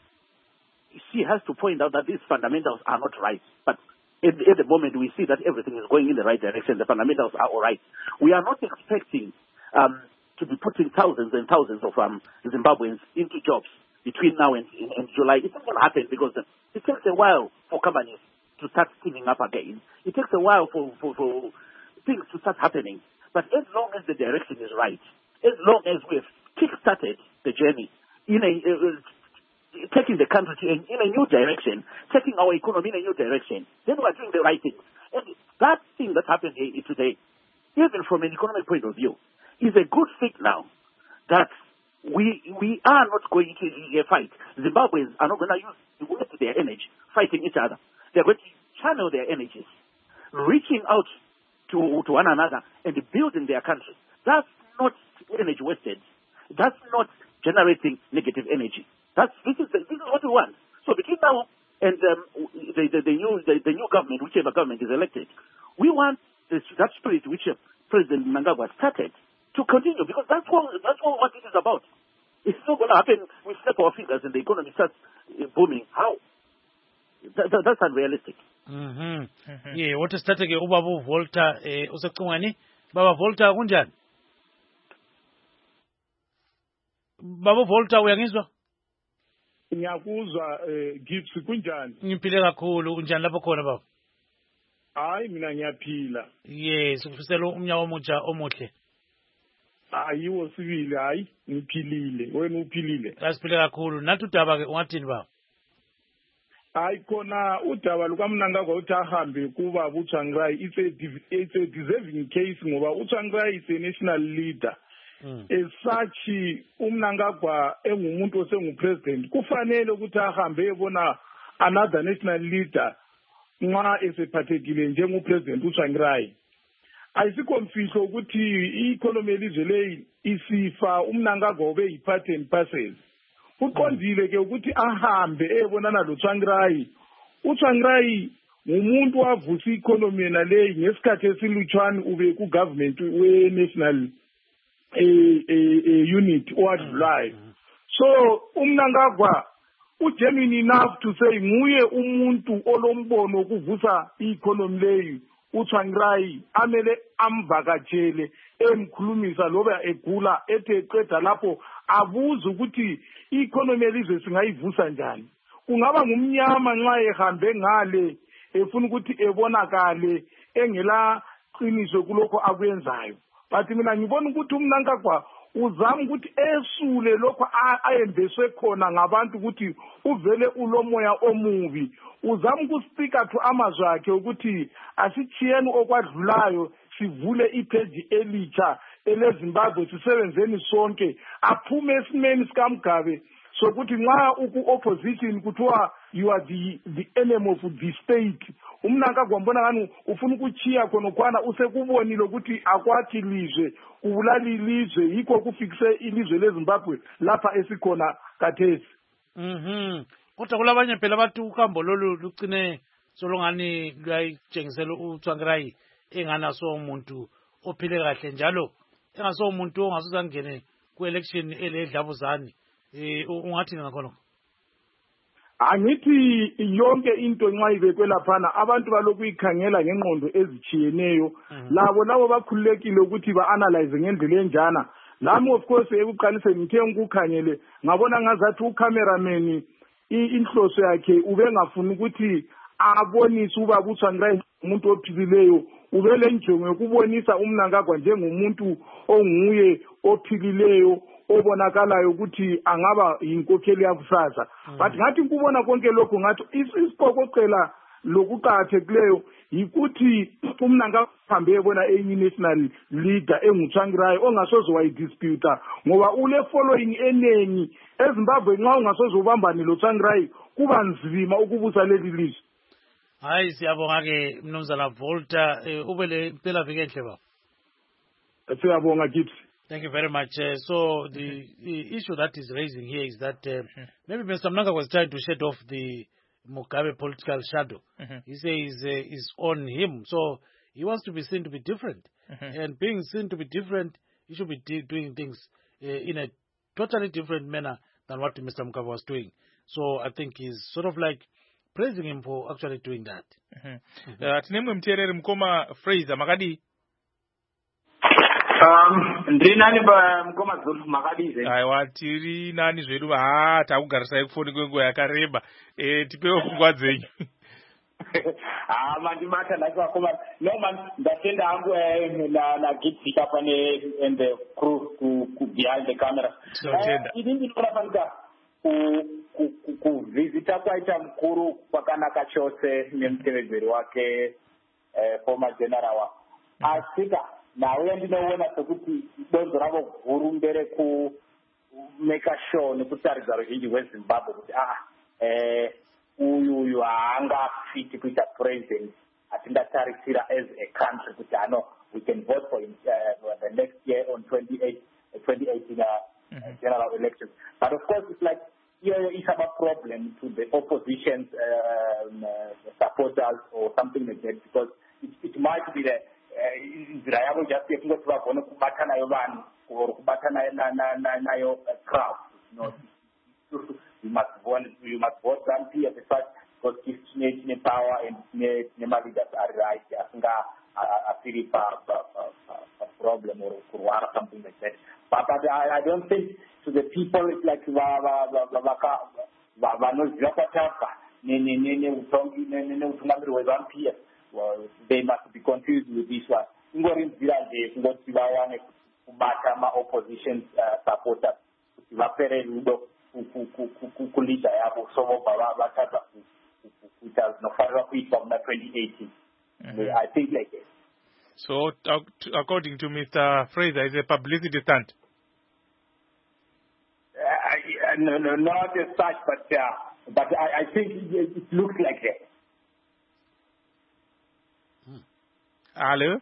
she has to point out that these fundamentals are not right. But at, at the moment, we see that everything is going in the right direction. The fundamentals are all right. We are not expecting um, to be putting thousands and thousands of um, Zimbabweans into jobs between now and, and July. It's not going to happen because it takes a while for companies to start steaming up again. It takes a while for, for, for things to start happening. But as long as the direction is right, as long as we've kick-started the journey in a, uh, taking the country in, in a new direction, taking our economy in a new direction, then we're doing the right thing. And that thing that happened today, even from an economic point of view, is a good thing now that We we are not going to a fight. Zimbabweans are not going to use waste their energy fighting each other. They're going to channel their energies, reaching out to, to one another and building their country. That's not energy wasted. That's not generating negative energy. That's this is the, this is what we want. So between now and um, the, the, the new the, the new government, whichever government is elected, we want this, that spirit which President Mnangagwa started to continue, because that's what that's what, what this is about. It's not going to happen. We snap our fingers and the economy starts booming. How? That, that, that's unrealistic. Mhm. Mm yeah, what is starting ubaba Volta eh usecungani? Baba Volta kunjani? Baba Volta uyangizwa? Ngiyakuzwa eh Gibbs kunjani? Ngiphile kakhulu kunjani lapho khona baba? Hayi mina ngiyaphila. Yes, ukufisela umnyaka omutsha omuhle. Ayiwo sibili hayi ngiphilile wena uphilile asiphile kakhulu nathi udaba ke ungathini baba hayi khona udaba lukaMnangagwa uthi ahambe kuba uTsvangirai it's a it's a deserving case ngoba uTsvangirai is a national leader mm. as such uMnangagwa engumuntu osengupresident kufanele ukuthi ahambe ebona another national leader nxa esephathekile njengopresident uTsvangirai. Ayisikho mfihlo ukuthi i-economy elizwe leyi isifa uMnangagwa ube yi-part and parcel. Uqondile ke ukuthi ahambe ebonana loTsvangirai. uTsvangirai ngumuntu wavusa i-economy yena leyi ngesikhathi esilutshwane ube ku-government we-national unit owadlulayo. So uMnangagwa ugenuine enough to say nguye umuntu olombono wokuvusa i-economy leyi. uTsvangirai amele amvakatshele emkhulumisa loba egula ethe eqeda lapho abuza ukuthi i-economy elizwe singayivusa njani. Kungaba ngumnyama nxa ehambe ngale efuna ukuthi ebonakale engela qiniso kulokho akwenzayo. but mina ngibona ukuthi uMnangagwa uzama ukuthi esule lokho ayembeswe khona ngabantu ukuthi uvele ulomoya omubi, uzama ukuspeaka to amazwi akhe ukuthi asichiyeni okwadlulayo sivule ipage elitsha eleZimbabwe sisebenzeni sonke, aphume esimeni sikaMgabe sokuthi nxa uku-opposition kuthiwa you are the, the enemy of the state. uMnangagwa mbona ngani ufuna ukuchiya khona kwana usekubonile ukuthi akwathi ilizwe ubulali ilizwe yikho kufikise ilizwe leZimbabwe lapha esikhona kathesi. Mhm. Kodwa kulabanye phela bathi uhambo lolu lucine solongani luyayitshengisela uTsvangirai enganaso umuntu ophile kahle njalo engaso umuntu ongasuzangene ku-election eledlabuzane. Eh ungathi ngakhona? Angithi yonke into nxa ibekwe laphana abantu balokhu ikhangela ngengqondo ezichiyeneyo, labo labo bakhululekile ukuthi ba-analyze ngendlela enjana. Lami of course ekuqaliseni ngithe ngikukhangele ngabona ngazathi ucameraman inhloso yakhe ubengafuni ukuthi abonise ubaba uTsvangirai umuntu ophilileyo, ubele njongo yokubonisa uMnangagwa njengomuntu onguye ophilileyo obonakalayo ukuthi angaba yinkokheli yakusasa. But ngathi kubona konke lokho ngathi isiqoqoqela lokuqhathekileyo yikuthi uMnangagwa hambe ebona enye national leader enguTsvangirai ongasoze wayidispute ngoba ule following enengi eZimbabwe. Nxa ungasoze ubambane loTsvangirai kuba nzima ukubusa leli lizwe. Hayi siyabonga ke Mnumzana Volta, ubele impela veke enhle baba. Siyabonga kithi. Thank you very much. Uh, so the, the issue that is raising here is that uh, mm-hmm. maybe Mister Mnangagwa was trying to shed off the Mugabe political shadow. Mm-hmm. He says uh, is on him, so he wants to be seen to be different. Mm-hmm. And being seen to be different, he should be d- doing things uh, in a totally different manner than what Mister Mugabe was doing. So I think he's sort of like praising him for actually doing that. Tinemwe mterere mkoma Fraser makadi. Um, ndinani ba mkoma Zulu makadize. Aiwa tiri nani zvedu ha takugarisai kufoni kwenguva yakareba. Eh tipewo pfungwa dzenyu. Ah mandi mata like koma no man ndatenda hangu na na gitsika pane and the crew ku ku behind the camera. So tenda. Idindi ndorapanga ku ku visita kwaita mkuru pakanaka chose nemutevedzeri wake former general wa asika nawe ndinoona sokuti donzo ravo guru mbere ku make sure nekutaridza ruzhinji rweZimbabwe kuti ah eh uyu uyu haanga fit kuita president atingatarisira as a country kuti ano we can vote for him uh, the next year on twenty-eight, twenty eighteen uh, mm-hmm. general elections. But of course it's like here is a problem to the opposition's uh, uh, supporters or something like that, because it, it might be the nzira yavo just yekungoti vagone kubata nayo vanhu or kubata nayo crowd. You know, you must vote, you must vote M P as a fact, because if tine power and nema leaders are right, asinga asiri pa problem or kurwara something like that. But, but I, I don't think to the people it's like vanoziva kwatava nene utungamiri hwevan P S. Well, they must be confused with this one. Ingori nzira nje kungoti vawane kubata ma opposition uh, supporters kuti vapere rudo kuleader yavo sovo bava vatadza kuita zvinofanira kuitwa muna twenty eighteen. I think like that. So according to Mister Fraser, it's a publicity stunt. Uh, no, no, not as such, but uh, but I, I think it, it looks like that. Hello?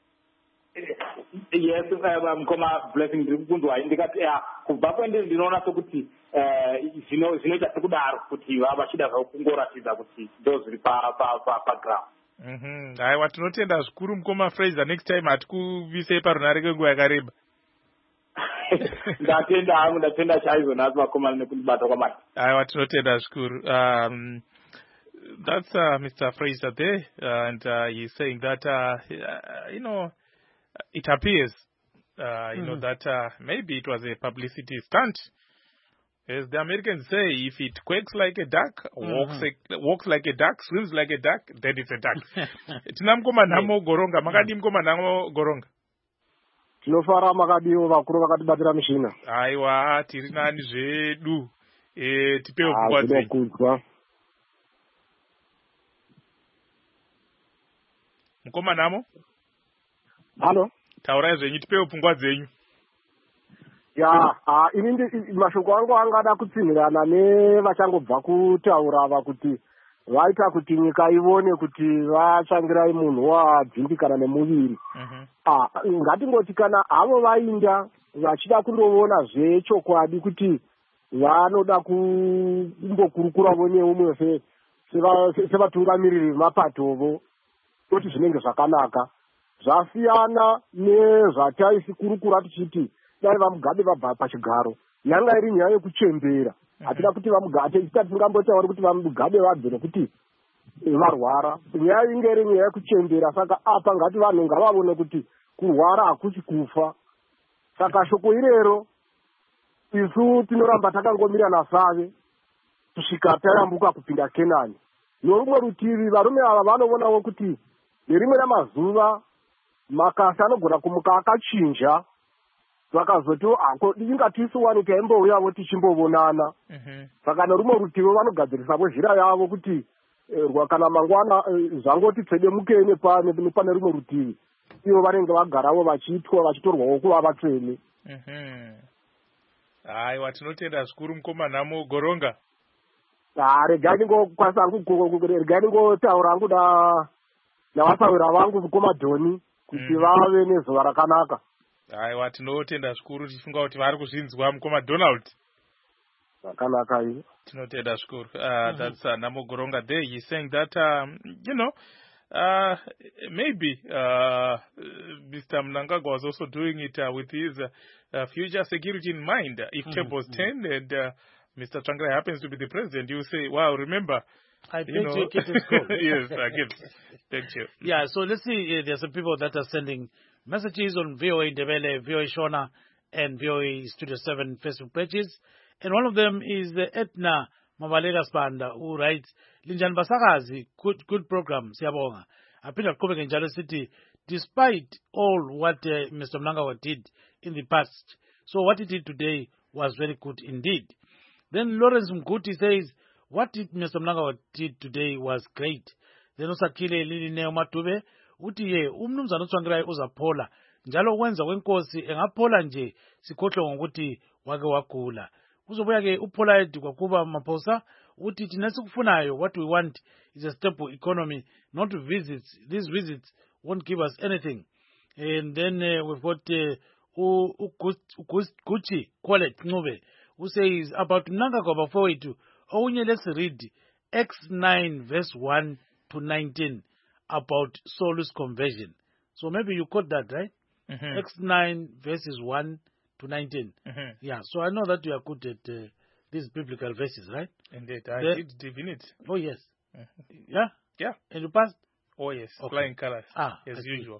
Yes, mkoma blessing ndikuzwa ndikati kubva kwende ndinoona sokuti zvino zvinoita sekudaro kuti vachida kungoratidza kuti ndo zviri pa pa pa ground. Mhm. Aiwa tinotenda zvikuru mkoma Fraser, next time hatikuvise parunare kwenguva yakareba. Ndatenda hangu ndatenda chaizvo nhasi makoma nekundibata kwamai. Aiwa tinotenda zvikuru. Um That's uh, Mister Fraser there, uh, and uh, he's saying that, uh, uh, you know, it appears, uh, you mm-hmm. know, that uh, maybe it was a publicity stunt. As the Americans say, if it quakes like a duck, mm-hmm. walks, a, walks like a duck, swims like a duck, then it's a duck. Tina mkoma namo goronga, makadi mkoma namo goronga. tinofara makadiwo vakuru vakatibatira mushina. Aiwa, tiri nani zvedu. Eh, tipewo pfungwa dzenyu. Zvinokudzwa. Mukomanamo? Halo? Taurai zvenyu, tipewo pfungwa dzenyu. Ya, ah, ini ndi mashoko angu angada kutsinirana nevachangobva kutaura ava kuti vaita kuti nyika ione kuti vatsvangirai munhu wadzimbikana nemuviri. Mhm. Ah, ngatingoti kana avo vainda vachida kundoona zvechokwadi kuti vanoda kumbokurukura vone umwe se sevatungamiriri vemapatovo kuti zvinenge zvakanaka. Zvasiyana nezvataisi kurukura tichiti dai vamugabe vabva pachigaro. Yanga iri nyaya yekuchembera. Hatina kuti vamugabe tisati tingambotaura kuti vamugabe vabve nekuti varwara. Nyaya inge iri nyaya yekuchembera. Saka apa ngati vanhu ngavavone kuti kurwara hakusi kufa. Saka shoko irero isu tinoramba takangomira nasave kusvika tayambuka kupinda Kenani. Norumwe rutivi varume ava vanovonawo kuti nerimwe ramazuva makasi anogona kumuka akachinja. Vakazoti ako ingatisu wani taimbouyawo tichimbovonana. Saka nerumwe rutivi vanogadzirisawo zhira yavo kuti kana mangwana zvangoti tsede mukene pane pane rumwe rutivi. Ivo vanenge vagarawo vachiitwa vachitorwawo kuva vatsvene. Aiwa, tinotenda zvikuru mukomanamo Goronga. Ah, regai ndingokwanisa regai ndingotaura hangu navasawira vangu mukomadhoni kuti vave nezuva rakanaka. Aiwa, tinotenda zvikuru tichifunga kuti vari kuzvinzwa mukoma Donald. Rakanaka iyo. Tinotenda zvikuru. Uh, that's uh, Namo Goronga there. He's saying that, um, you know, uh, maybe uh, Mister Mnangagwa was also doing it uh, with his uh, future security in mind. If mm-hmm. tables turn and uh, Mister Tsvangirai happens to be the president, you say, wow, remember. I you bet know. you keep it cool. Yes, I get Thank you. Yeah, so let's see. Uh, there's some people that are sending messages on V O A Ndebele, V O A Shona, and V O A Studio seven Facebook pages. And one of them is uh, Etna Mabalela Spanda, who writes, Linjan Basakazi, good, good program, Siyabonga. Apina Kubek in Jalo City, despite all what uh, Mister Mnangagwa did in the past. So what he did today was very good indeed. Then Lawrence Mkuti says, what did Mister Mnangagwa did today was great. Then Osakile Lili Neo Matube, uti ye umnumzana uTsvangirai uzaphola njalo wenza kwenkosi engaphola nje sikhohlwe ngokuthi wake wagula kuzobuya ke upholite kwakuba Maphosa uthi thina sikufunayo what we want is a stable economy, not visits. These visits won't give us anything. And then uh, we've got uh, Gucci Colette Ncube who says about Mnangagwa before we do. Onye, let's read Acts nine verse one to nineteen. About Saul's conversion. So maybe you quote that, right? Mm-hmm. Acts nine verses one to nineteen. Mm-hmm. Yeah, so I know that you are good at uh, these biblical verses, right? Indeed, I the, did divinity. Oh, yes. Mm-hmm. Yeah? Yeah. And you passed? Oh, yes. Okay. Flying colors, ah, as usual.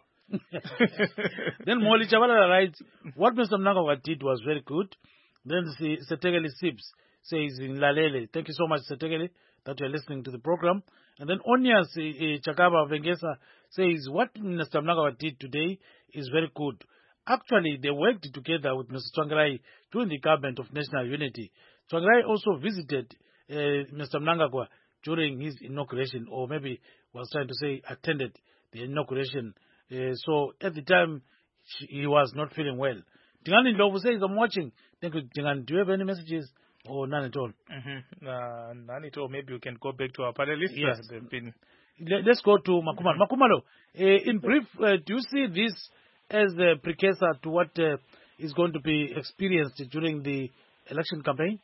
Then Molly Chavala writes, what Mister Mnangagwa did was very good. Then Setegeli Sips says in Lalele, thank you so much, Setegeli, that you're listening to the program. And then Onyas uh, Chakaba Vengesa says, what Mister Mnangagwa did today is very good. Actually, they worked together with Mister Tsvangirai during the government of national unity. Tsvangirai also visited uh, Mister Mnangagwa during his inauguration, or maybe was trying to say attended the inauguration. Uh, so at the time, he was not feeling well. Tingani Lovu says, I'm watching. Thank you, Tingani. Do you have any messages? Or none at all? Mm-hmm. Uh, none at all. Maybe we can go back to our panelists. Yes. They've been... Let's go to Makumalo. Makumalo, uh, in brief, uh, do you see this as a precursor to what uh, is going to be experienced during the election campaign?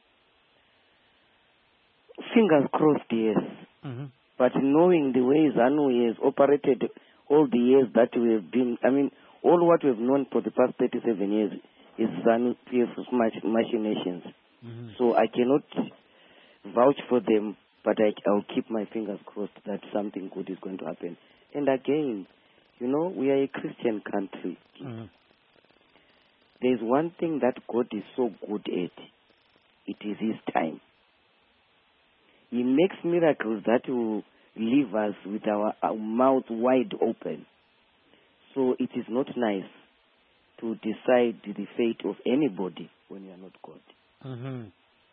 Fingers crossed, yes. Mm-hmm. But knowing the way ZANU has operated all the years that we have been, I mean, all what we have known for the past thirty-seven years is ZANU P F's machinations. Mm-hmm. So I cannot vouch for them, but I, I'll keep my fingers crossed that something good is going to happen. And again, you know, we are a Christian country. Mm-hmm. There's one thing that God is so good at. It is His time. He makes miracles that will leave us with our, our mouth wide open. So it is not nice to decide the fate of anybody when you are not God. Mm-hmm.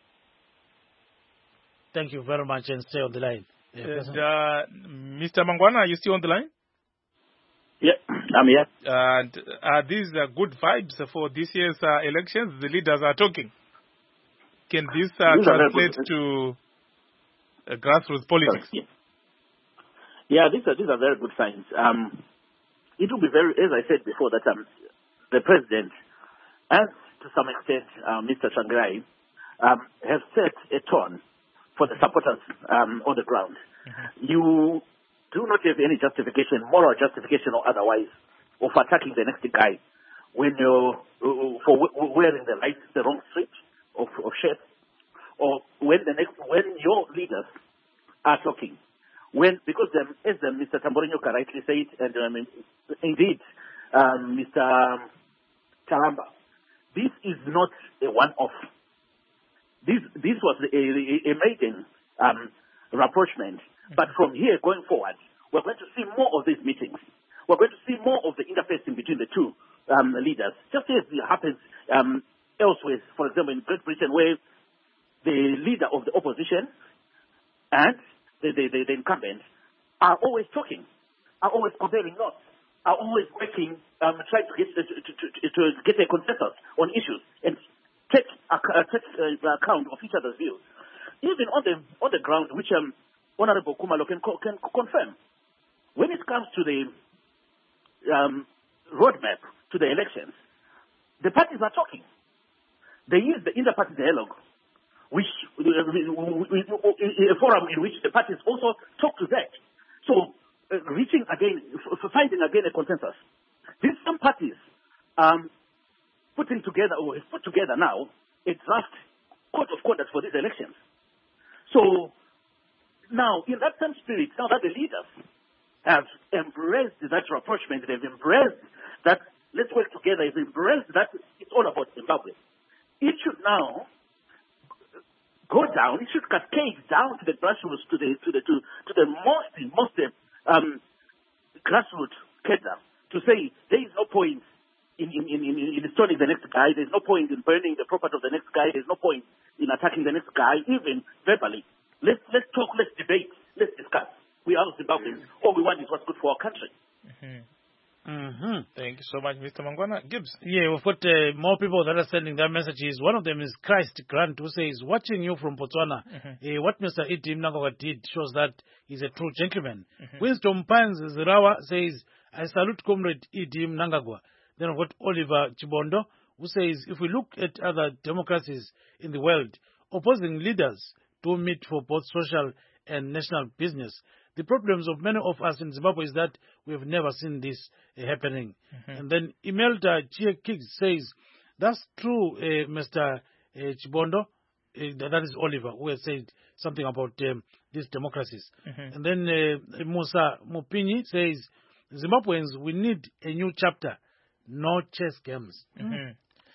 Thank you very much, and stay on the line. Yeah, and, uh, Mister Mangwana, are you still on the line? Yeah, I'm here. And are these uh, good vibes for this year's uh, elections? The leaders are talking. Can this uh, translate to uh, grassroots politics? Yeah, yeah these, are, these are very good signs. Um, it will be very, as I said before, that um, the president and to some extent uh, Mister Tsvangirai um, have set a tone for the supporters um, on the ground. Mm-hmm. You do not have any justification, moral justification or otherwise, of attacking the next guy when you're uh, for w- wearing the right, the wrong street of, of shirt, or when the next when your leaders are talking. When because them, as the Mister Tamborinyoka rightly said, and um, indeed um, Mister Kalamba, this is not a one-off. This this was a, a, a maiden um, rapprochement. But from here going forward, we're going to see more of these meetings. We're going to see more of the interfacing between the two um, leaders, just as it happens um, elsewhere. For example, in Great Britain, where the leader of the opposition and the, the, the, the incumbent are always talking, are always comparing notes, are always working, um, trying to get to, to, to, to get a consensus on issues and take, uh, take uh, account of each other's views. Even on the on the ground, which um, Honorable Khumalo can, can confirm, when it comes to the um, roadmap to the elections, the parties are talking. There is the inter-party dialogue, which a forum in which the parties also talk to that. So, uh, reaching again, f- finding again a consensus. These some parties um, putting together, or have put together now, a draft code of conduct for these elections. So, now, in that same spirit, now that the leaders have embraced that rapprochement, they've embraced that let's work together, they've embraced that it's all about Zimbabwe. It should now go down, it should cascade down to the grassroots, to the to the to, to the most most um, grassroots cadre, to say there is no point in in, in, in installing the next guy, there's no point in burning the property of the next guy, there's no point in attacking the next guy, even verbally. Let's let's talk, let's debate, let's discuss. We are Zimbabweans. All we want is what's good for our country. Mm-hmm. Mm-hmm. Thank you so much, Mister Mangwana. Gibbs. Yeah, we've got uh, more people that are sending their messages. One of them is Christ Grant, who says, watching you from Botswana, mm-hmm. uh, what Mister Idim Nangagwa did shows that he's a true gentleman. Mm-hmm. Winston Pines Zirawa says, I salute Comrade Idim Nangagwa. Then we've got Oliver Chibondo, who says, if we look at other democracies in the world, opposing leaders do meet for both social and national business. The problems of many of us in Zimbabwe is that we have never seen this uh, happening. Mm-hmm. And then Imelda Chiekig says, that's true, uh, Mister Uh, Chibondo. Uh, that is Oliver, who has said something about um, these democracies. Mm-hmm. And then uh, Musa Mupini says, Zimbabweans, we need a new chapter, no chess games. Mm-hmm.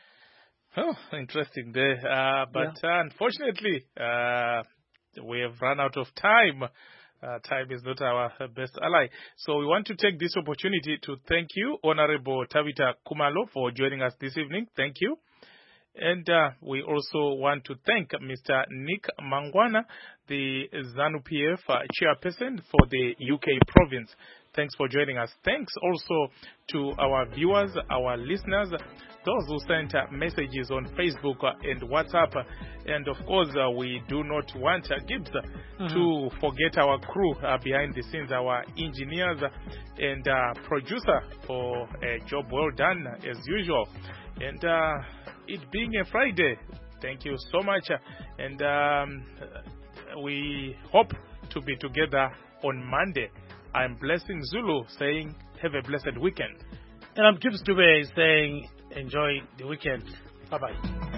Oh, interesting there. Uh, but yeah. uh, unfortunately, uh, we have run out of time. Uh, time is not our best ally. So we want to take this opportunity to thank you, Honorable Tabita Khumalo, for joining us this evening. Thank you. And uh, we also want to thank Mister Nick Mangwana, the ZANU P F uh, chairperson for the U K province. Thanks for joining us. Thanks also to our viewers, our listeners, those who sent uh, messages on Facebook uh, and WhatsApp. And of course, uh, we do not want uh, Gibbs uh, mm-hmm. to forget our crew uh, behind the scenes, our engineers uh, and uh, producer for a job well done uh, as usual. And uh, it being a Friday, thank you so much. Uh, and um, we hope to be together on Monday. I'm Blessing Zulu saying, have a blessed weekend. And I'm Gibbs Dube saying, enjoy the weekend. Bye-bye.